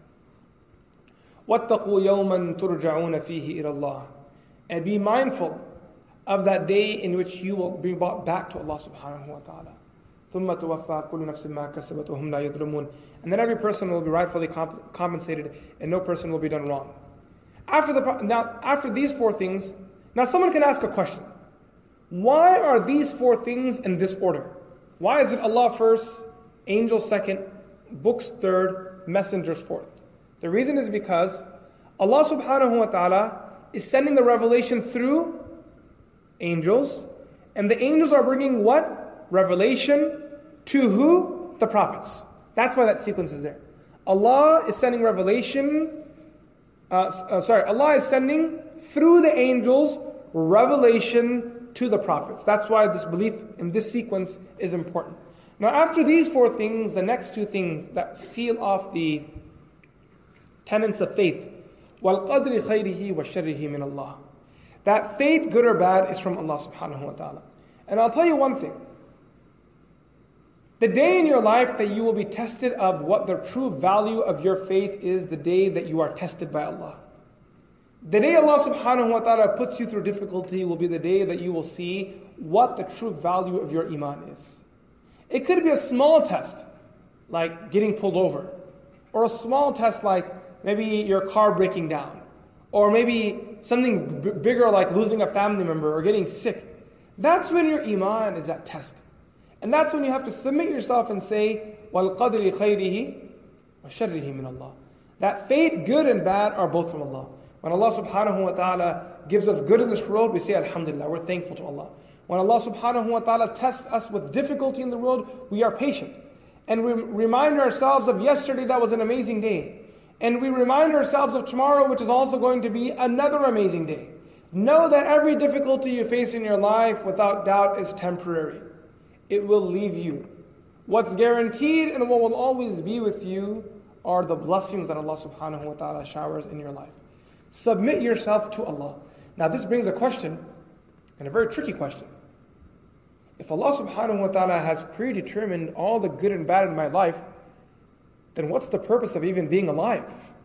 وَاتَّقُوا يَوْمًا تُرْجَعُونَ فِيهِ إِلَى اللَّهِ. And be mindful of that day in which you will be brought back to Allah subhanahu wa ta'ala. ثُمَّ تُوَفَّى كُلُّ نَفْسٍ مَا كَسَبَتْ وَهُمْ لَا يُظْلَمُونَ. And then every person will be rightfully comp- compensated and no person will be done wrong. After the now, after these four things, now someone can ask a question. Why are these four things in this order? Why is it Allah first, angels second, books third, messengers fourth? The reason is because Allah subhanahu wa ta'ala is sending the revelation through angels, and the angels are bringing what? Revelation to who? The prophets. That's why that sequence is there. Allah is sending revelation, uh, uh, sorry, Allah is sending through the angels revelation to the prophets. That's why this belief in this sequence is important. Now after these four things, the next two things that seal off the tenets of faith, وَالْقَدْرِ خَيْرِهِ وَشَرِّهِ مِنَ اللَّهِ. That fate, good or bad, is from Allah subhanahu wa ta'ala. And I'll tell you one thing. The day in your life that you will be tested of what the true value of your faith is, the day that you are tested by Allah. The day Allah subhanahu wa ta'ala puts you through difficulty will be the day that you will see what the true value of your iman is. It could be a small test, like getting pulled over. Or a small test like maybe your car breaking down. Or maybe something b- bigger like losing a family member or getting sick. That's when your iman is at test. And that's when you have to submit yourself and say, وَالْقَدْرِ خَيْرِهِ وَشَرِّهِ مِنَ اللَّهِ. That fate, good and bad, are both from Allah. When Allah subhanahu wa ta'ala gives us good in this world, we say alhamdulillah, we're thankful to Allah. When Allah subhanahu wa ta'ala tests us with difficulty in the world, we are patient. And we remind ourselves of yesterday that was an amazing day. And we remind ourselves of tomorrow, which is also going to be another amazing day. Know that every difficulty you face in your life, without doubt, is temporary. It will leave you. What's guaranteed and what will always be with you are the blessings that Allah subhanahu wa ta'ala showers in your life. Submit yourself to Allah. Now this brings a question, and a very tricky question. If Allah subhanahu wa ta'ala has predetermined all the good and bad in my life, then what's the purpose of even being alive?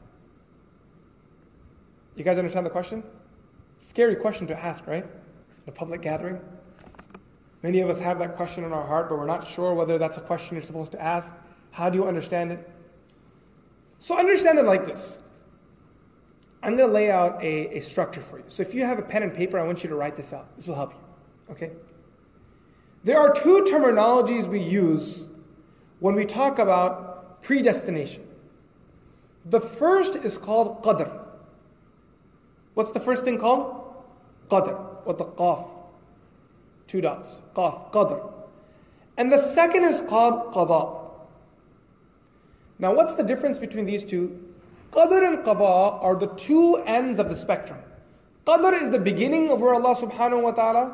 You guys understand the question? Scary question to ask, right? In a public gathering. Many of us have that question in our heart, but we're not sure whether that's a question you're supposed to ask. How do you understand it? So understand it like this. I'm going to lay out a, a structure for you. So if you have a pen and paper, I want you to write this out. This will help you. Okay? There are two terminologies we use when we talk about predestination. The first is called qadr. What's the first thing called? Qadr. With the qaf. Two dots. Qaf. Qadr. And the second is called qada. Now what's the difference between these two? Qadr and qada are the two ends of the spectrum. Qadr is the beginning of where Allah subhanahu wa ta'ala,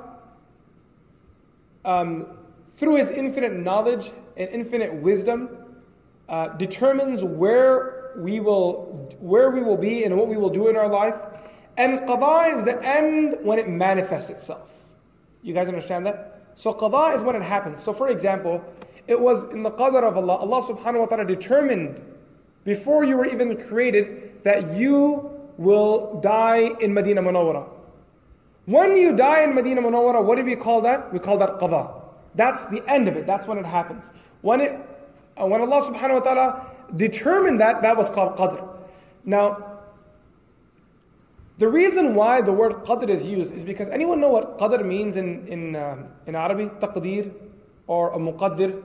um, through His infinite knowledge and infinite wisdom, uh, determines where we will where we will be and what we will do in our life. And qada is the end when it manifests itself. You guys understand that? So qada is when it happens. So for example, it was in the qadr of Allah, Allah subhanahu wa ta'ala determined before you were even created that you will die in Medina Munawwara. When you die in Medina Munawwara, what do we call that? We call that qada. That's the end of it. That's when it happens. When it, uh, when Allah subhanahu wa ta'ala determined that, that was called qadr. Now, the reason why the word qadr is used is because anyone know what qadr means in in uh, in Arabic? Taqdeer or a muqaddir?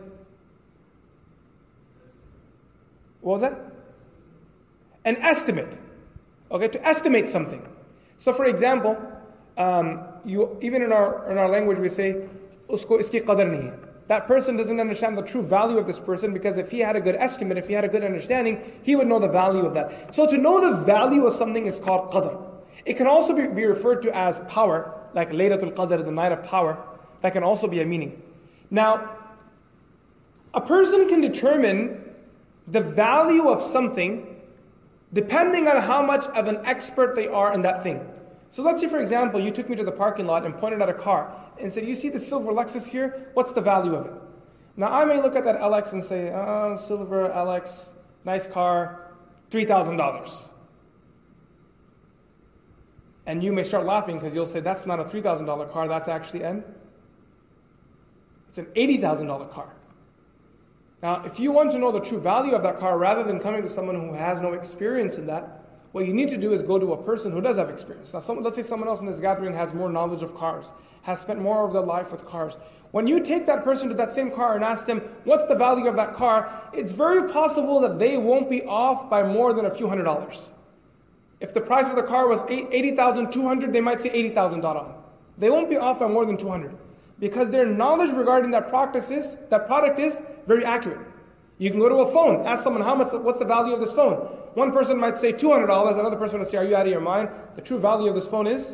What was that? An estimate. Okay, to estimate something. So, for example, um, you even in our in our language we say, "Usko iski qadr nahi hai." That person doesn't understand the true value of this person, because if he had a good estimate, if he had a good understanding, he would know the value of that. So, to know the value of something is called qadr. It can also be, be referred to as power, like Laylatul Qadr, the night of power. That can also be a meaning. Now, a person can determine the value of something depending on how much of an expert they are in that thing. So let's say, for example, you took me to the parking lot and pointed at a car and said, you see the silver Lexus here? What's the value of it? Now, I may look at that L X and say, oh, silver L X, nice car, three thousand dollars. And you may start laughing because you'll say, that's not a three thousand dollars car, that's actually an, it's an eighty thousand dollars car. Now, if you want to know the true value of that car, rather than coming to someone who has no experience in that, what you need to do is go to a person who does have experience. Now, some, let's say someone else in this gathering has more knowledge of cars, has spent more of their life with cars. When you take that person to that same car and ask them, what's the value of that car? It's very possible that they won't be off by more than a few hundred dollars. If the price of the car was eighty thousand two hundred dollars, they might say eighty thousand dollars. They won't be off by more than two hundred dollars. Because their knowledge regarding that product is, that product is very accurate. You can go to a phone, ask someone, how much, what's the value of this phone? One person might say two hundred dollars, another person would say, are you out of your mind? The true value of this phone is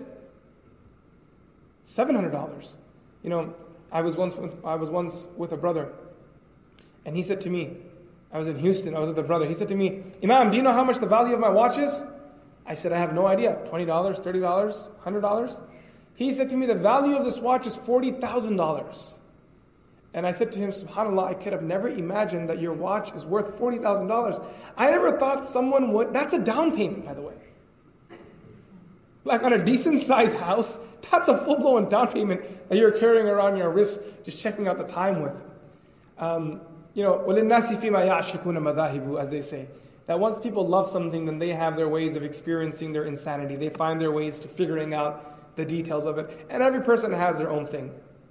seven hundred dollars. You know, I was once I was once with a brother, and he said to me, I was in Houston, I was with a brother, he said to me, Imam, do you know how much the value of my watch is? I said, I have no idea, twenty dollars, thirty dollars, one hundred dollars? He said to me, the value of this watch is forty thousand dollars. And I said to him, SubhanAllah, I could have never imagined that your watch is worth forty thousand dollars. I never thought someone would, that's a down payment, by the way. Like on a decent sized house, that's a full-blown down payment that you're carrying around your wrist, just checking out the time with. Um, you know, وَلِلنَّاسِ فِي مَا يَعْشِقُونَ مَذَاهِبُ, as they say. That once people love something, then they have their ways of experiencing their insanity. They find their ways to figuring out the details of it. And every person has their own thing.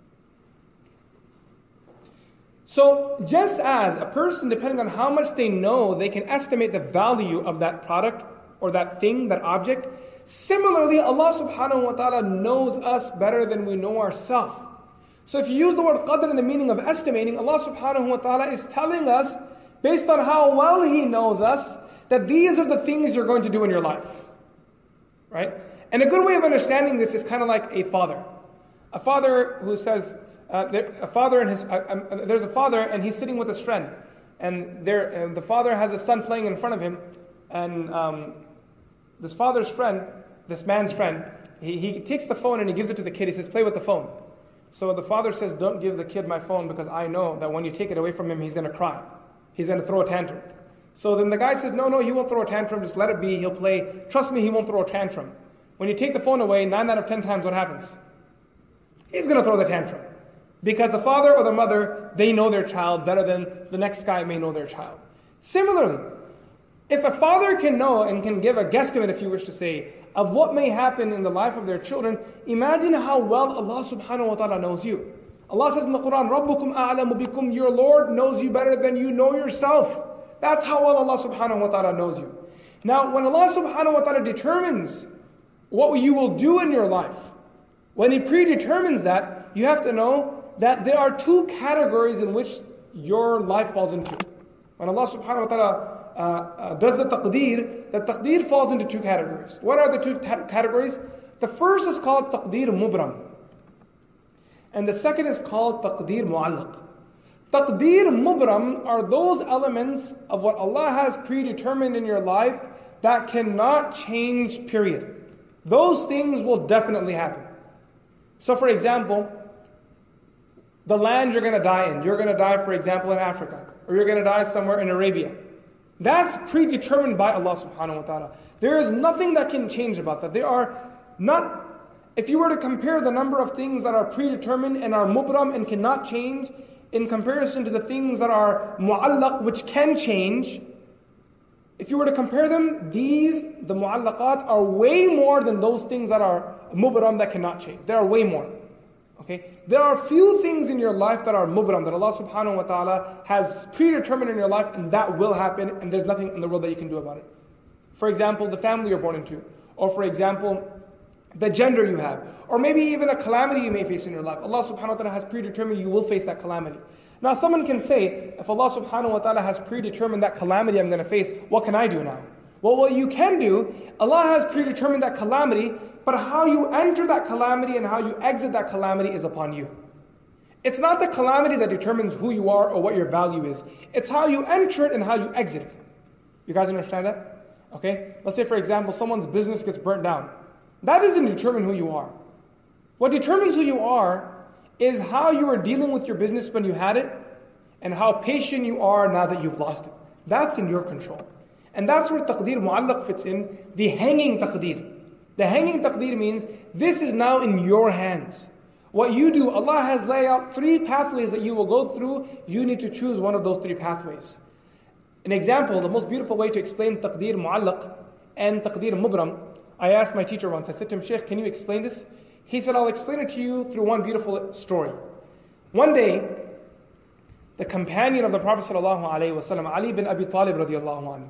So, just as a person, depending on how much they know, they can estimate the value of that product or that thing, that object. Similarly, Allah subhanahu wa ta'ala knows us better than we know ourselves. So if you use the word qadr in the meaning of estimating, Allah subhanahu wa ta'ala is telling us, based on how well He knows us, that these are the things you're going to do in your life. Right? And a good way of understanding this is kind of like a father. A father who says, uh, there, a father and his, uh, um, there's a father and he's sitting with his friend. And there, uh, the father has a son playing in front of him. And um, this father's friend, this man's friend, he, he takes the phone and he gives it to the kid. He says, play with the phone. So the father says, don't give the kid my phone because I know that when you take it away from him, he's going to cry. He's going to throw a tantrum. So then the guy says, no, no, he won't throw a tantrum. Just let it be. He'll play. Trust me, he won't throw a tantrum. When you take the phone away, nine out of ten times what happens? He's going to throw the tantrum. Because the father or the mother, they know their child better than the next guy may know their child. Similarly, if a father can know and can give a guesstimate, if you wish to say, of what may happen in the life of their children, imagine how well Allah subhanahu wa ta'ala knows you. Allah says in the Quran, رَبُّكُمْ أَعْلَمُ بِكُمْ, your Lord knows you better than you know yourself. That's how well Allah subhanahu wa ta'ala knows you. Now, when Allah subhanahu wa ta'ala determines what you will do in your life, when He predetermines that, you have to know that there are two categories in which your life falls into. When Allah subhanahu wa ta'ala uh, uh, does the taqdeer, the taqdeer falls into two categories. What are the two ta- categories? The first is called taqdeer mubram. And the second is called taqdeer mu'allaq. Taqdeer mubram are those elements of what Allah has predetermined in your life that cannot change, period. Those things will definitely happen. So for example, the land you're going to die in. You're going to die, for example, in Africa. Or you're going to die somewhere in Arabia. That's predetermined by Allah subhanahu wa ta'ala. There is nothing that can change about that. There are not... If you were to compare the number of things that are predetermined and are mubram and cannot change in comparison to the things that are mu'allaq, which can change, if you were to compare them, these, the mu'allaqat, are way more than those things that are mubram that cannot change. There are way more. Okay? There are few things in your life that are mubram, that Allah subhanahu wa ta'ala has predetermined in your life, and that will happen, and there's nothing in the world that you can do about it. For example, the family you're born into. Or for example, the gender you have, or maybe even a calamity you may face in your life. Allah subhanahu wa ta'ala has predetermined you will face that calamity. Now someone can say, if Allah subhanahu wa ta'ala has predetermined that calamity I'm going to face, what can I do now? Well, what you can do, Allah has predetermined that calamity, but how you enter that calamity and how you exit that calamity is upon you. It's not the calamity that determines who you are or what your value is. It's how you enter it and how you exit it. You guys understand that? Okay? Let's say, for example, someone's business gets burnt down. That doesn't determine who you are. What determines who you are is how you were dealing with your business when you had it and how patient you are now that you've lost it. That's in your control. And that's where taqdeer mu'allaq fits in, the hanging taqdeer. The hanging taqdeer means this is now in your hands. What you do, Allah has laid out three pathways that you will go through. You need to choose one of those three pathways. An example, the most beautiful way to explain taqdeer mu'allaq and taqdeer mubram, I asked my teacher once, I said to him, Shaykh, can you explain this? He said, I'll explain it to you through one beautiful story. One day, the companion of the Prophet ﷺ, Ali bin Abi Talib radiallahu anhu,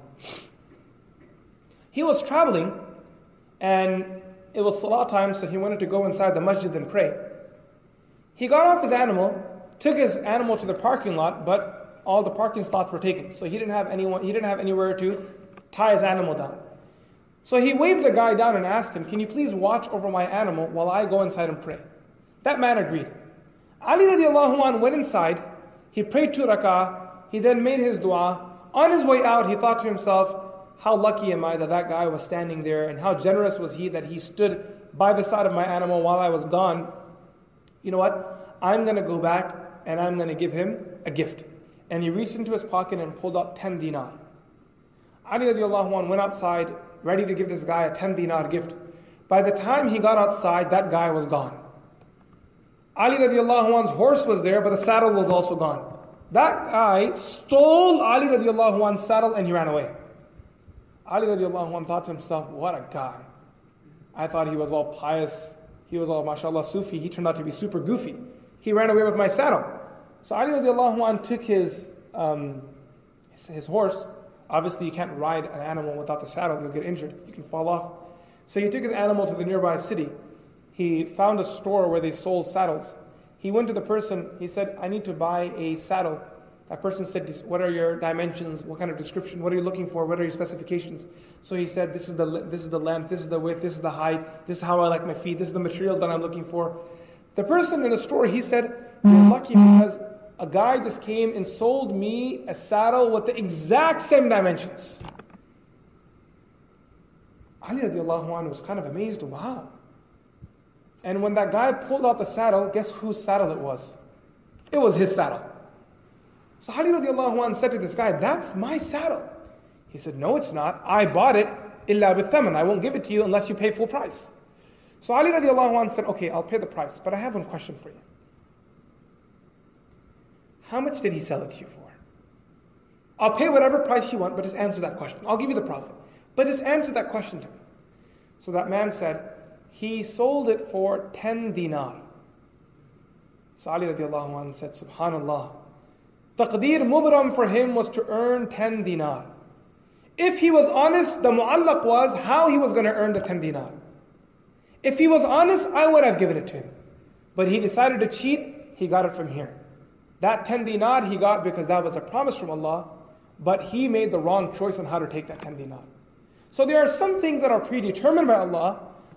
he was traveling and it was salah time, so he wanted to go inside the masjid and pray. He got off his animal, took his animal to the parking lot, but all the parking slots were taken. So he didn't have anyone, he didn't have anywhere to tie his animal down. So he waved the guy down and asked him, can you please watch over my animal while I go inside and pray? That man agreed. Ali radiallahu anhu went inside, he prayed two rak'ah, he then made his dua. On his way out, he thought to himself, how lucky am I that that guy was standing there, and how generous was he that he stood by the side of my animal while I was gone. You know what? I'm going to go back and I'm going to give him a gift. And he reached into his pocket and pulled out ten dinar. Ali radiallahu anhu went outside, ready to give this guy a ten dinar gift. By the time he got outside, that guy was gone. Ali radiallahu anhu's horse was there, but the saddle was also gone. That guy stole Ali radiallahu anhu's saddle and he ran away. Ali radiallahu anhu thought to himself, what a guy. I thought he was all pious, he was all mashallah Sufi, he turned out to be super goofy. He ran away with my saddle. So Ali radiallahu anhu took his, um, his, his horse. Obviously you can't ride an animal without the saddle, you'll get injured, you can fall off. So he took his animal to the nearby city. He found a store where they sold saddles. He went to the person, he said, I need to buy a saddle. That person said, what are your dimensions, what kind of description, what are you looking for, what are your specifications? So he said, this is the this is the length, this is the width, this is the height, this is how I like my feet, this is the material that I'm looking for. The person in the store, he said, you're lucky because a guy just came and sold me a saddle with the exact same dimensions. Ali radiallahu anhu was kind of amazed, wow. And when that guy pulled out the saddle, guess whose saddle it was? It was his saddle. So Ali radiallahu anhu said to this guy, that's my saddle. He said, no it's not. I bought it, illa bithaman. I won't give it to you unless you pay full price. So Ali radiallahu anhu said, okay, I'll pay the price, but I have one question for you. How much did he sell it to you for? I'll pay whatever price you want, but just answer that question. I'll give you the profit. But just answer that question to me. So that man said, he sold it for ten dinar. So Ali radiallahu anhu said, subhanallah. Taqdeer mubram for him was to earn ten dinar. If he was honest, the mu'allaq was how he was going to earn the ten dinar. If he was honest, I would have given it to him. But he decided to cheat, he got it from here. That ten dinar he got because that was a promise from Allah, but he made the wrong choice on how to take that ten dinar. So there are some things that are predetermined by Allah,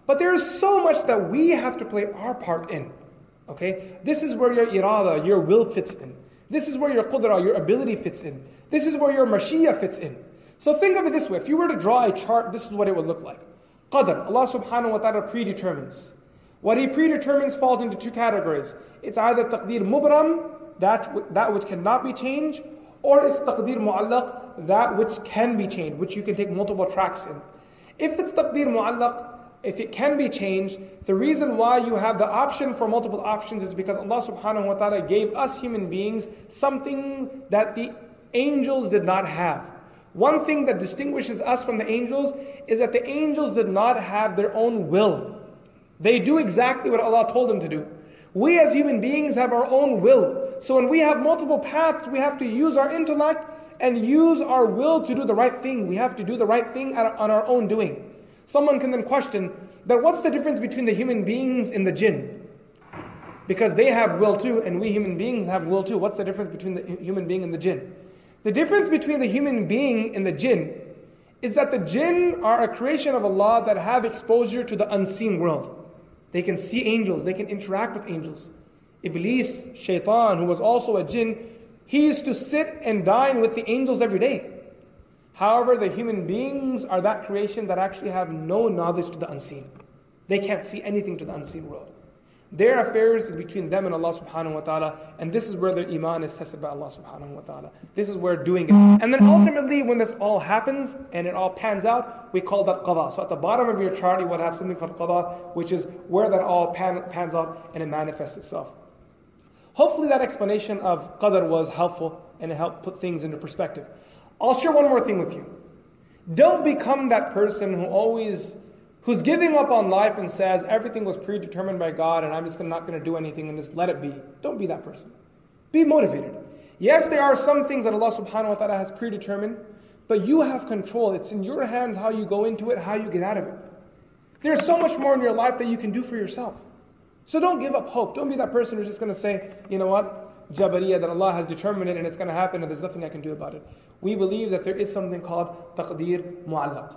But there is so much that we have to play our part in. Okay? This is where your irada, your will fits in. This is where your qudra, your ability fits in. This is where your mashiyah fits in. So think of it this way. If you were to draw a chart, this is what it would look like. Qadr, Allah subhanahu wa ta'ala predetermines. What He predetermines falls into two categories. It's either taqdeer mubram, that, that which cannot be changed, or it's taqdeer mu'allaq, that which can be changed, which you can take multiple tracks in. If it's taqdeer mu'allaq, if it can be changed, the reason why you have the option for multiple options is because Allah subhanahu wa ta'ala gave us human beings something that the angels did not have. One thing that distinguishes us from the angels is that the angels did not have their own will. They do exactly what Allah told them to do. We as human beings have our own will. So when we have multiple paths, we have to use our intellect and use our will to do the right thing. We have to do the right thing on our own doing. Someone can then question that what's the difference between the human beings and the jinn? Because they have will too, and we human beings have will too. What's the difference between the human being and the jinn? The difference between the human being and the jinn is that the jinn are a creation of Allah that have exposure to the unseen world. They can see angels, they can interact with angels. Iblis, Shaitan, who was also a jinn, he used to sit and dine with the angels every day. However, the human beings are that creation that actually have no knowledge to the unseen. They can't see anything to the unseen world. Their affairs is between them and Allah subhanahu wa ta'ala, and this is where their iman is tested by Allah subhanahu wa ta'ala. This is where doing it. And then ultimately, when this all happens and it all pans out, we call that qada. So at the bottom of your chart, you would have something called qada, which is where that all pan, pans out and it manifests itself. Hopefully that explanation of qadr was helpful and it helped put things into perspective. I'll share one more thing with you. Don't become that person who always who's giving up on life and says everything was predetermined by God and I'm just not going to do anything and just let it be. Don't be that person. Be motivated. Yes, there are some things that Allah subhanahu wa ta'ala has predetermined, but you have control. It's in your hands how you go into it, how you get out of it. There's so much more in your life that you can do for yourself. So don't give up hope. Don't be that person who's just going to say, you know what, Jabariyah, that Allah has determined it and it's going to happen and there's nothing I can do about it. We believe that there is something called taqdeer mu'allaq.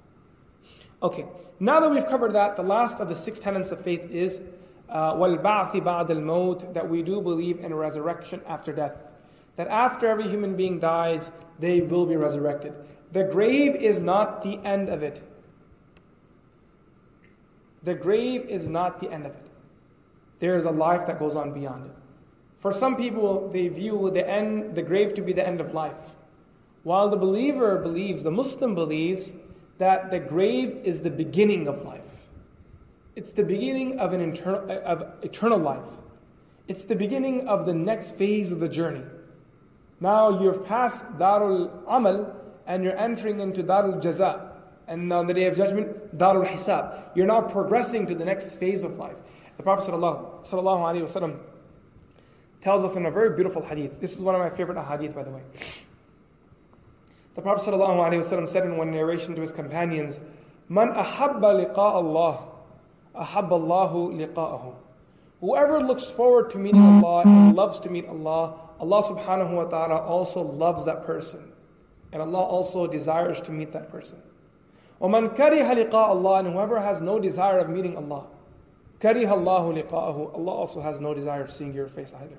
Okay, now that we've covered that, the last of the six tenets of faith is uh, وَالْبَعْثِ بَعْدَ الْمَوْتِ, that we do believe in resurrection after death. That after every human being dies, they will be resurrected. The grave is not the end of it. The grave is not the end of it. There is a life that goes on beyond it. For some people, they view the end, the grave to be the end of life. While the believer believes, the Muslim believes, that the grave is the beginning of life. It's the beginning of an eternal, of eternal life. It's the beginning of the next phase of the journey. Now you've passed Darul Amal and you're entering into Darul Jaza. And on the Day of Judgment, Darul Hisab. You're now progressing to the next phase of life. The Prophet sallallahu alaihi wasallam tells us in a very beautiful hadith. This is one of my favorite hadith, by the way. The Prophet ﷺ said in one narration to his companions, "Man ahabba liqa Allah, ahabba Allahu liqa'ahu." Whoever looks forward to meeting Allah and loves to meet Allah, Allah subhanahu wa ta'ala also loves that person. And Allah also desires to meet that person. وَمَنْ كَرِهَ لِقَاءَ اللَّهِ, and whoever has no desire of meeting Allah, كَرِهَ اللَّهُ لِقَاءَهُ, Allah also has no desire of seeing your face either.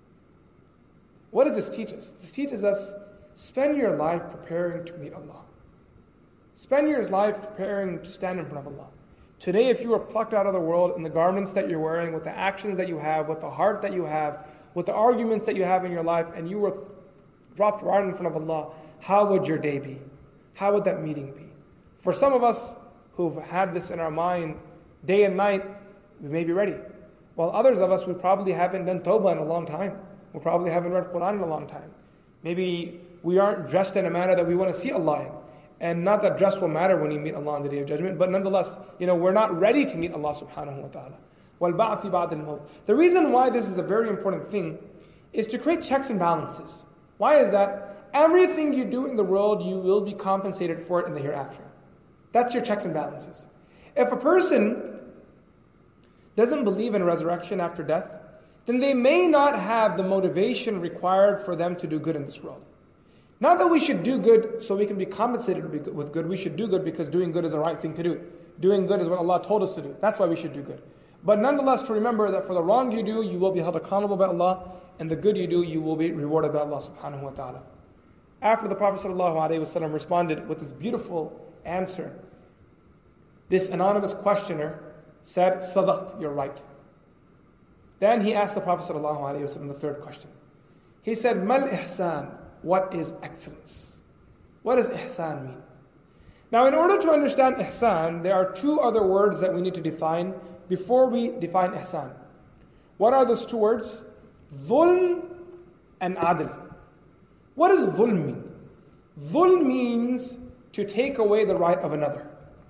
What does this teach us? This teaches us, spend your life preparing to meet Allah. Spend your life preparing to stand in front of Allah. Today, if you were plucked out of the world in the garments that you're wearing, with the actions that you have, with the heart that you have, with the arguments that you have in your life, and you were dropped right in front of Allah, how would your day be? How would that meeting be? For some of us who've had this in our mind day and night, we may be ready. While others of us, we probably haven't done tawbah in a long time. We probably haven't read Quran in a long time. Maybe we aren't dressed in a manner that we want to see Allah in. And not that dress will matter when you meet Allah on the Day of Judgment, but nonetheless, you know, we're not ready to meet Allah subhanahu wa ta'ala. وَالْبَعْثِ بَعْدَ الْمَوْتِ. The reason why this is a very important thing is to create checks and balances. Why is that? Everything you do in the world, you will be compensated for it in the hereafter. That's your checks and balances. If a person doesn't believe in resurrection after death, then they may not have the motivation required for them to do good in this world. Not that we should do good so we can be compensated with good. We should do good because doing good is the right thing to do. Doing good is what Allah told us to do. That's why we should do good. But nonetheless, to remember that for the wrong you do, you will be held accountable by Allah, and the good you do, you will be rewarded by Allah subhanahu wa ta'ala. After the Prophet sallallahu alaihi wasallam responded with this beautiful answer, this anonymous questioner said, "Sadaqt, you're right." Then he asked the Prophet sallallahu alaihi wasallam the third question. He said, "Mal ihsan?" What is excellence? What does ihsan mean? Now, in order to understand ihsan, there are two other words that we need to define before we define ihsan. What are those two words? Dhulm and adl. What does dhulm mean? Dhulm means to take away the right of another.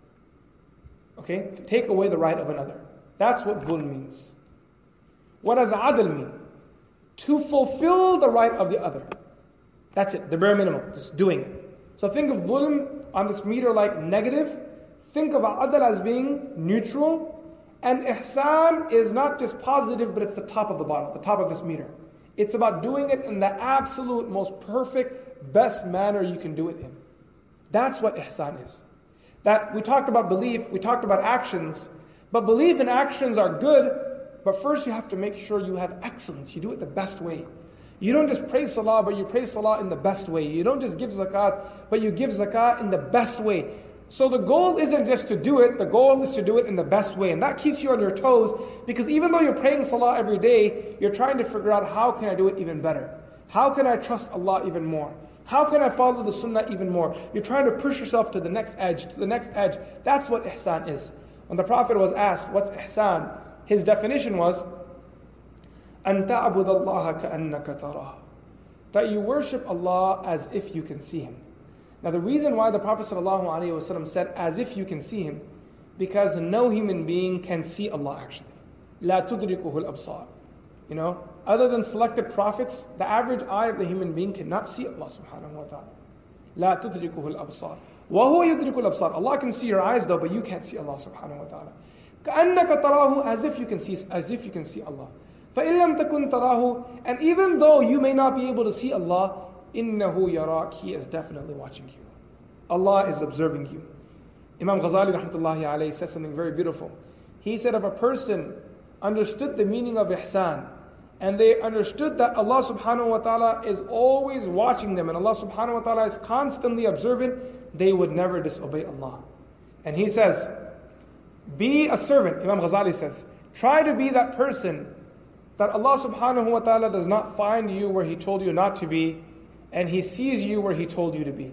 Okay? To take away the right of another. That's what dhulm means. What does adl mean? To fulfill the right of the other. That's it, the bare minimum, just doing it. So think of dhulm on this meter like negative. Think of adl as being neutral. And ihsan is not just positive, but it's the top of the bottle, the top of this meter. It's about doing it in the absolute most perfect, best manner you can do it in. That's what ihsan is. That we talked about belief, we talked about actions, but belief and actions are good, but first you have to make sure you have excellence. You do it the best way. You don't just pray salah, but you pray salah in the best way. You don't just give zakat, but you give zakat in the best way. So the goal isn't just to do it, the goal is to do it in the best way. And that keeps you on your toes, because even though you're praying salah every day, you're trying to figure out, how can I do it even better? How can I trust Allah even more? How can I follow the sunnah even more? You're trying to push yourself to the next edge, to the next edge. That's what ihsan is. When the Prophet was asked, what's ihsan? His definition was, أَن تَعْبُدَ اللَّهَ كَأَنَّكَ تَرَاهُ. That you worship Allah as if you can see Him. Now the reason why the Prophet ﷺ said, as if you can see Him, because no human being can see Allah actually. لَا تُدْرِكُهُ الْأَبْصَارِ. You know, other than selected prophets, the average eye of the human being cannot see Allah subhanahu wa ta'ala. لَا تُدْرِكُهُ الْأَبْصَارِ وَهُوَ يُدْرِكُ الْأَبْصَارِ. Allah can see your eyes though, but you can't see Allah subhanahu wa ta'ala. كَأَنَّكَ تَرَاهُ. As if you can see, as if you can see Allah. فَإِن لَمْ تَكُنْ تَرَاهُ. And even though you may not be able to see Allah, إِنَّهُ يَرَاكَ. He is definitely watching you. Allah is observing you. Imam Ghazali rahmatullahi alayhi says something very beautiful. He said, if a person understood the meaning of ihsan, and they understood that Allah subhanahu wa ta'ala is always watching them, and Allah subhanahu wa ta'ala is constantly observant, they would never disobey Allah. And he says, be a servant, Imam Ghazali says, try to be that person that Allah subhanahu wa ta'ala does not find you where He told you not to be, and He sees you where He told you to be.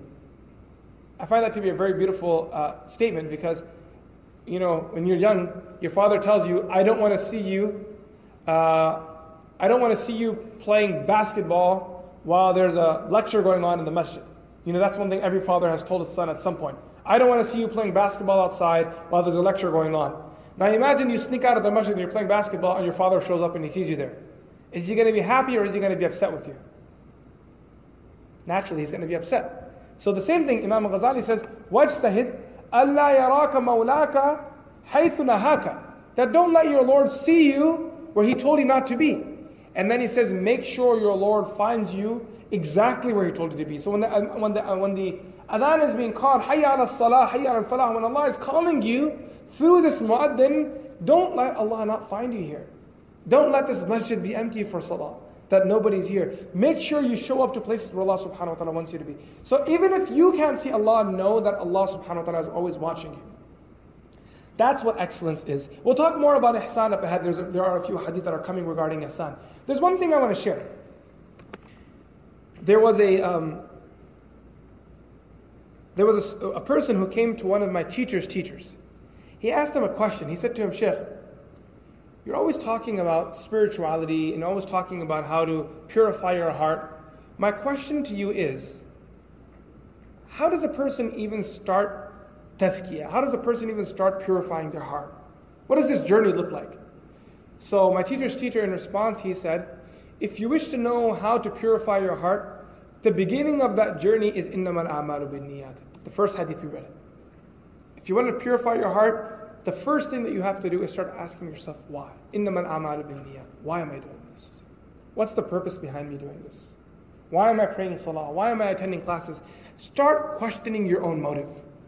I find that to be a very beautiful uh, statement, because, you know, when you're young, your father tells you, I don't want to see you, uh, I don't want to see you playing basketball while there's a lecture going on in the masjid. You know, that's one thing every father has told his son at some point. I don't want to see you playing basketball outside while there's a lecture going on. Now imagine you sneak out of the masjid and you're playing basketball and your father shows up and he sees you there. Is he going to be happy or is he going to be upset with you? Naturally, he's going to be upset. So the same thing, Imam Ghazali says, وَاجْتَهِدْ أَلَّا يَرَاكَ مَوْلَاكَ حَيْثُ نَهَاكَ. That don't let your Lord see you where He told you not to be. And then he says, make sure your Lord finds you exactly where He told you to be. So when the, when the, when the adhan is being called, hayya ala salah, hayya ala falah, when Allah is calling you through this mu'adhin, don't let Allah not find you here. Don't let this masjid be empty for salah, that nobody's here. Make sure you show up to places where Allah subhanahu wa ta'ala wants you to be. So even if you can't see Allah, know that Allah subhanahu wa ta'ala is always watching you. That's what excellence is. We'll talk more about ihsan up ahead. There's a, there are a few hadith that are coming regarding ihsan. There's one thing I want to share. There was a um, there was a, a person who came to one of my teacher's teachers. He asked him a question. He said to him, Sheikh, you're always talking about spirituality and always talking about how to purify your heart. My question to you is, how does a person even start tazkiyah? How does a person even start purifying their heart? What does this journey look like? So my teacher's teacher, in response, he said, if you wish to know how to purify your heart, the beginning of that journey is إِنَّمَا الْأَعْمَالُ بِالنِّيَّاتِ. The first hadith we read. If you want to purify your heart, the first thing that you have to do is start asking yourself, why? إِنَّمَا الْأَعْمَالُ بِالنِّيَّاتِ. Why am I doing this? What's the purpose behind me doing this? Why am I praying salah? Why am I attending classes? Start questioning your own motive.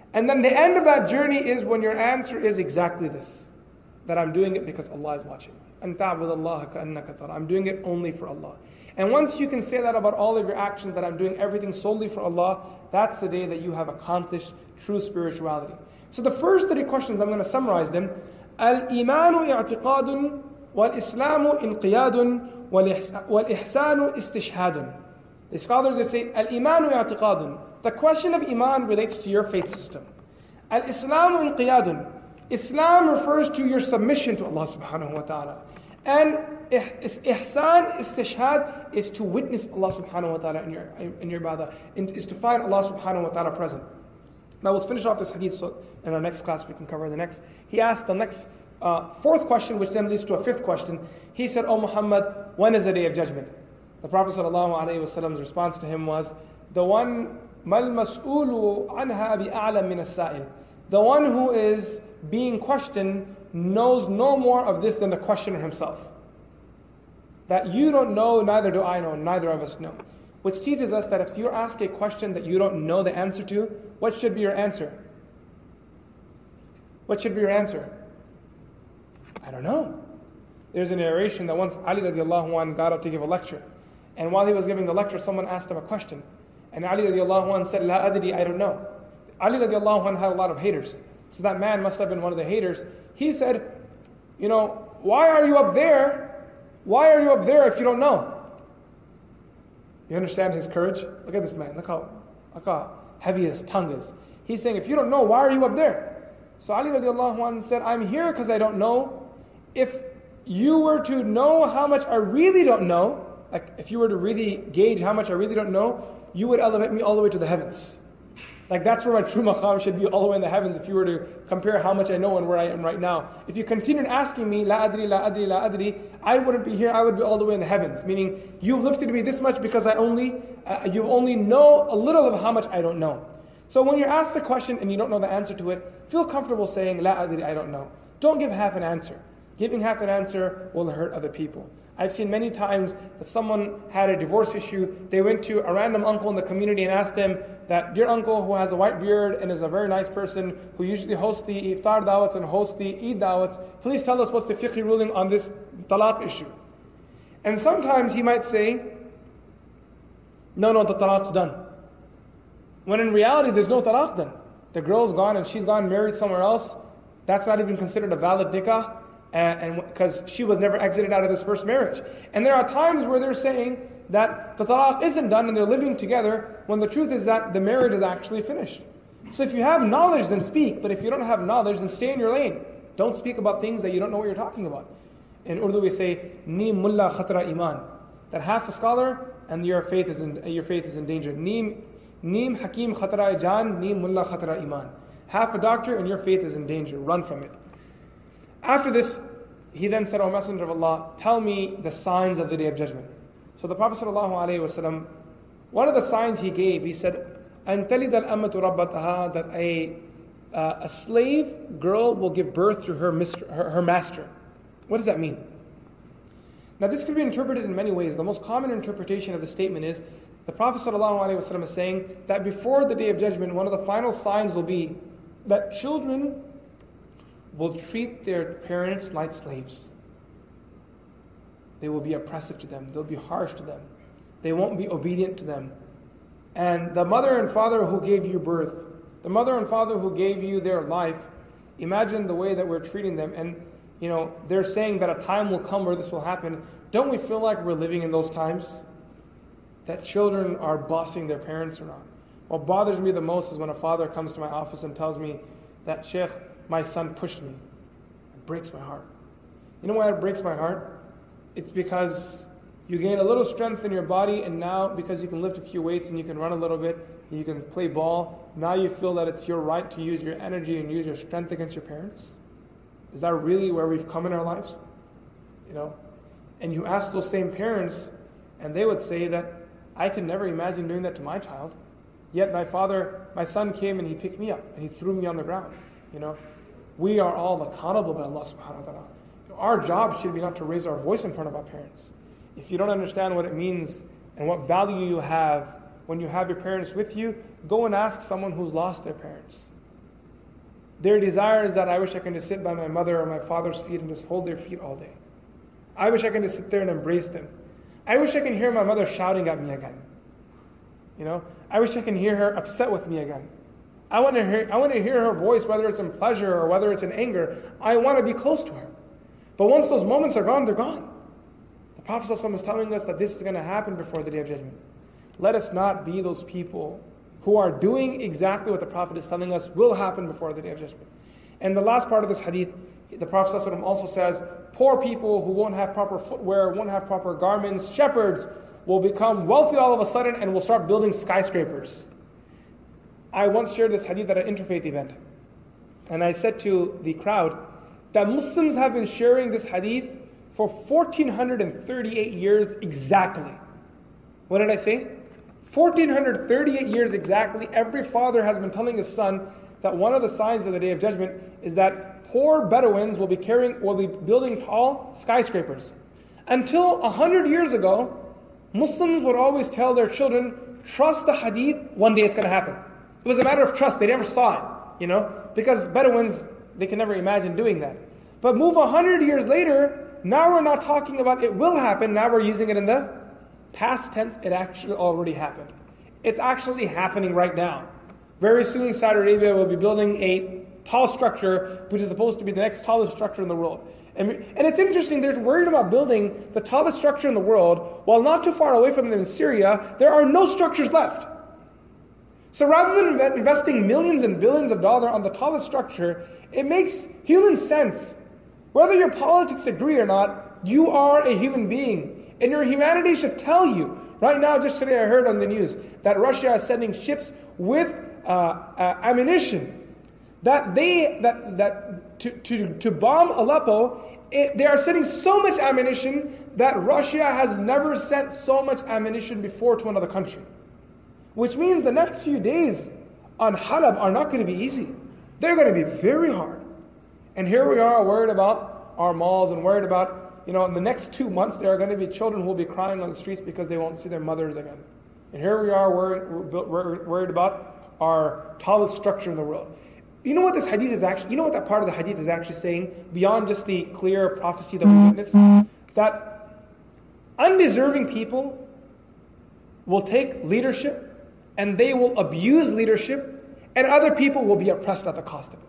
And then the end of that journey is when your answer is exactly this, that I'm doing it because Allah is watching. أَن تَعْبُدَ اللَّهَ كَأَنَّكَ تَرَاهُ. I'm doing it only for Allah. And once you can say that about all of your actions, that I'm doing everything solely for Allah, that's the day that you have accomplished true spirituality. So the first three questions, I'm going to summarize them. Al-imanu i'tiqadun, wal-islamu inqiyadun, wal-ihsanu istishhadun. The scholars, they say, Al-imanu i'tiqadun. The question of iman relates to your faith system. Al-islamu inqiyadun. Islam refers to your submission to Allah subhanahu wa ta'ala. And ihsan, istishhad, is to witness Allah subhanahu wa ta'ala in your, in your ibadah, is to find Allah subhanahu wa ta'ala present. Now let's finish off this hadith, so in our next class we can cover the next. He asked the next, uh, fourth question, which then leads to a fifth question. He said, "O Muhammad, when is the day of judgment?" The Prophet sallallahu alaihi wasallam's response to him was, "The one, mal mas'ulu anha bi'a'lam min as-sa'il." The one who is being questioned knows no more of this than the questioner himself. That you don't know, neither do I know, neither of us know. Which teaches us that if you ask a question that you don't know the answer to, what should be your answer? What should be your answer? I don't know. There's a narration that once Ali radiallahu anhu got up to give a lecture. And while he was giving the lecture, someone asked him a question. And Ali radiallahu anhu said, La adri, I don't know. Ali radiallahu anhu had a lot of haters. So that man must have been one of the haters. He said, you know, why are you up there? Why are you up there if you don't know? You understand his courage? Look at this man. Look how, look how heavy his tongue is. He's saying, if you don't know, why are you up there? So Ali radiallahu anhu said, I'm here because I don't know. If you were to know how much I really don't know, like if you were to really gauge how much I really don't know, you would elevate me all the way to the heavens. Like that's where my true maqam should be, all the way in the heavens, if you were to compare how much I know and where I am right now. If you continued asking me, La adri, la adri, la adri, I wouldn't be here, I would be all the way in the heavens. Meaning, you've lifted me this much because I only, uh, you only know a little of how much I don't know. So when you're asked a question and you don't know the answer to it, feel comfortable saying, La adri, I don't know. Don't give half an answer. Giving half an answer will hurt other people. I've seen many times that someone had a divorce issue. They went to a random uncle in the community and asked them that, dear uncle who has a white beard and is a very nice person, who usually hosts the iftar dawats and hosts the Eid dawats, please tell us what's the fiqh ruling on this talaq issue. And sometimes he might say, no, no, the talaq's done. When in reality, there's no talaq done. The girl's gone and she's gone married somewhere else. That's not even considered a valid nikah. And because she was never exited out of this first marriage. And there are times where they're saying that the talaq isn't done and they're living together, when the truth is that the marriage is actually finished. So if you have knowledge, then speak. But if you don't have knowledge, then stay in your lane. Don't speak about things that you don't know what you're talking about. In Urdu we say, Neem mulla khatra iman. That half a scholar and your faith is in, your faith is in danger. Neem, neem hakim khatra jan, neem mulla khatra iman. Half a doctor and your faith is in danger. Run from it. After this, he then said, O Messenger of Allah, tell me the signs of the Day of Judgment. So the Prophet ﷺ, one of the signs he gave, he said, أَن تَلِدَ الْأَمَّةُ رَبَّتَهَا, that a, uh, a slave girl will give birth to her, mistr- her, her master. What does that mean? Now this could be interpreted in many ways. The most common interpretation of the statement is, the Prophet ﷺ is saying that before the Day of Judgment, one of the final signs will be that children will treat their parents like slaves. They will be oppressive to them. They'll be harsh to them. They won't be obedient to them. And the mother and father who gave you birth, the mother and father who gave you their life, imagine the way that we're treating them. And, you know, they're saying that a time will come where this will happen. Don't we feel like we're living in those times? That children are bossing their parents around. What bothers me the most is when a father comes to my office and tells me that, Sheikh, my son pushed me. It breaks my heart. You know why it breaks my heart? It's because you gain a little strength in your body, and now because you can lift a few weights and you can run a little bit, and you can play ball, now you feel that it's your right to use your energy and use your strength against your parents? Is that really where we've come in our lives? You know? And you ask those same parents, and they would say that, I could never imagine doing that to my child. Yet my father, my son came and he picked me up and he threw me on the ground. You know? We are all accountable by Allah subhanahu wa ta'ala. Our job should be not to raise our voice in front of our parents. If you don't understand what it means and what value you have when you have your parents with you, go and ask someone who's lost their parents. Their desire is that I wish I can just sit by my mother or my father's feet and just hold their feet all day. I wish I can just sit there and embrace them. I wish I can hear my mother shouting at me again. You know, I wish I can hear her upset with me again. I want to hear, I want to hear her voice, whether it's in pleasure or whether it's in anger. I want to be close to her. But once those moments are gone, they're gone. The Prophet ﷺ is telling us that this is going to happen before the Day of Judgment. Let us not be those people who are doing exactly what the Prophet is telling us will happen before the Day of Judgment. And the last part of this hadith, the Prophet ﷺ also says, poor people who won't have proper footwear, won't have proper garments, shepherds will become wealthy all of a sudden and will start building skyscrapers. I once shared this hadith at an interfaith event. And I said to the crowd that Muslims have been sharing this hadith for one thousand four hundred thirty-eight years exactly. What did I say? one thousand four hundred thirty-eight years exactly, every father has been telling his son that one of the signs of the Day of Judgment is that poor Bedouins will be carrying, will be building tall skyscrapers. Until a hundred years ago, Muslims would always tell their children, trust the hadith, one day it's going to happen. It was a matter of trust, they never saw it, you know, because Bedouins, they can never imagine doing that. But move a hundred years later, now we're not talking about it will happen, now we're using it in the past tense, it actually already happened. It's actually happening right now. Very soon Saudi Arabia will be building a tall structure, which is supposed to be the next tallest structure in the world. And, and it's interesting, they're worried about building the tallest structure in the world, while not too far away from them in Syria, there are no structures left. So rather than inv- investing millions and billions of dollars on the tallest structure, it makes human sense. Whether your politics agree or not, you are a human being. And your humanity should tell you. Right now, just today I heard on the news that Russia is sending ships with uh, uh, ammunition. That they, that, that to, to, to bomb Aleppo, it, they are sending so much ammunition that Russia has never sent so much ammunition before to another country. Which means the next few days on Halab are not going to be easy. They're going to be very hard. And here we are worried about our malls and worried about, you know, in the next two months there are going to be children who will be crying on the streets because they won't see their mothers again. And here we are worried, worried, worried about our tallest structure in the world. You know what this hadith is actually, you know what that part of the hadith is actually saying, beyond just the clear prophecy that we witnessed? That undeserving people will take leadership and they will abuse leadership, and other people will be oppressed at the cost of it.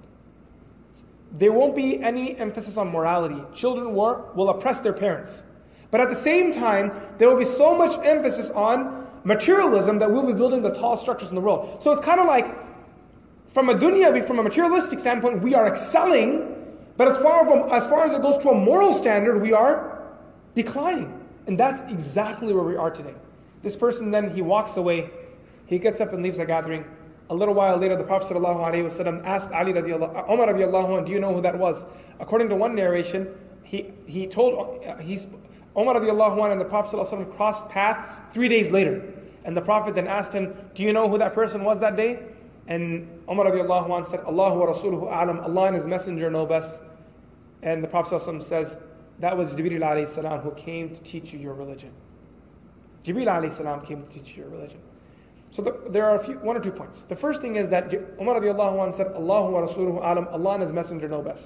There won't be any emphasis on morality. Children will, will oppress their parents. But at the same time, there will be so much emphasis on materialism that we'll be building the tall structures in the world. So it's kind of like, from a dunya, from a materialistic standpoint, we are excelling, but as far, from, as far as it goes to a moral standard, we are declining. And that's exactly where we are today. This person then, he walks away, he gets up and leaves the gathering. A little while later, the Prophet ﷺ asked Ali radiallahu, Umar radiallahu anh, do you know who that was? According to one narration, he, he told, he's, Umar radiallahu anh and the Prophet ﷺ crossed paths three days later. And the Prophet then asked him, do you know who that person was that day? And Umar radiallahu anh said, Allahu wa rasuluhu a'lam, Allah and His Messenger know best. And the Prophet ﷺ says, that was Jibreel alayhi salam who came to teach you your religion. Jibreel alayhi salam came to teach you your religion. So the, there are a few, one or two points. The first thing is that Umar radiallahu anh said, Allahu wa rasuluhu a'lam, Allah and His Messenger know best.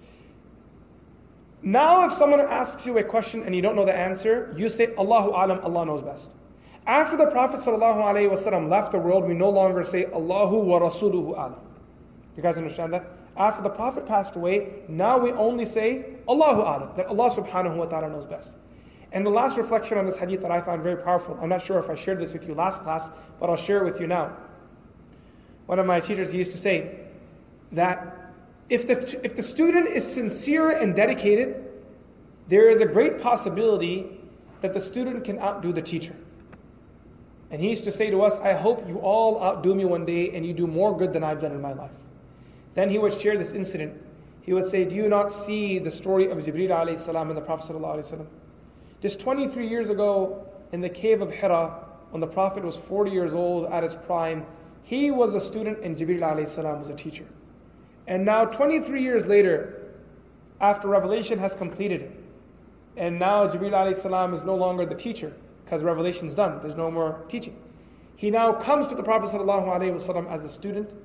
Now if someone asks you a question and you don't know the answer, you say, Allahu a'lam, Allah knows best. After the Prophet ﷺ left the world, we no longer say, Allahu wa rasuluhu a'lam. You guys understand that? After the Prophet passed away, now we only say, Allahu a'lam, that Allah subhanahu wa ta'ala knows best. And the last reflection on this hadith that I found very powerful, I'm not sure if I shared this with you last class, but I'll share it with you now. One of my teachers used to say that if the, if the student is sincere and dedicated, there is a great possibility that the student can outdo the teacher. And he used to say to us, I hope you all outdo me one day and you do more good than I've done in my life. Then he would share this incident. He would say, do you not see the story of Jibreel alayhi salam and the Prophet sallallahu alayhi wa sallam? Just twenty-three years ago, in the cave of Hira, when the Prophet was forty years old at his prime, he was a student and Jibreel alayhi salam was a teacher. And now twenty-three years later, after revelation has completed, and now Jibreel alayhi salam is no longer the teacher, because revelation is done, there's no more teaching. He now comes to the Prophet sallallahu alayhi wa sallam as a student,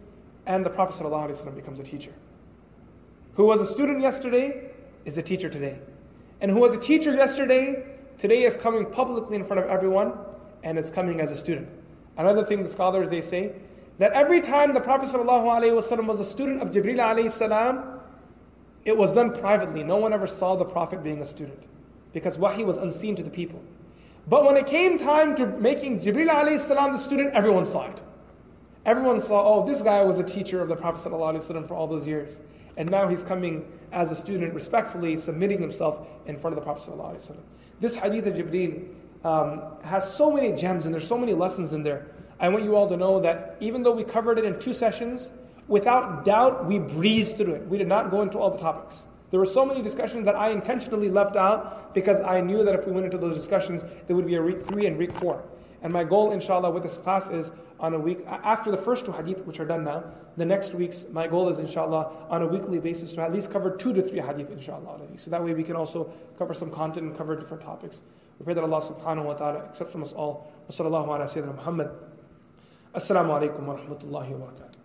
and the Prophet ﷺ becomes a teacher. Who was a student yesterday is a teacher today. And who was a teacher yesterday, today is coming publicly in front of everyone, and is coming as a student. Another thing the scholars, they say, that every time the Prophet ﷺ was a student of Jibreel alayhi salam, it was done privately. No one ever saw the Prophet being a student, because wahi was unseen to the people. But when it came time to making Jibreel alayhi salam the student, everyone saw it. Everyone saw, oh, this guy was a teacher of the Prophet ﷺ for all those years. And now he's coming as a student, respectfully submitting himself in front of the Prophet ﷺ. This hadith of Jibreel um, has so many gems, and there's so many lessons in there. I want you all to know that even though we covered it in two sessions, without doubt, we breezed through it. We did not go into all the topics. There were so many discussions that I intentionally left out because I knew that if we went into those discussions, there would be a week three and week four. And my goal, inshallah, with this class is on a week, after the first two hadith, which are done now, the next week's, my goal is, inshallah, on a weekly basis to at least cover two to three hadith, inshallah. So that way we can also cover some content and cover different topics. We pray that Allah subhanahu wa ta'ala accepts from us all. Wa sallallahu ala Sayyidina Muhammad. Assalamu alaikum wa rahmatullahi wa barakatuh.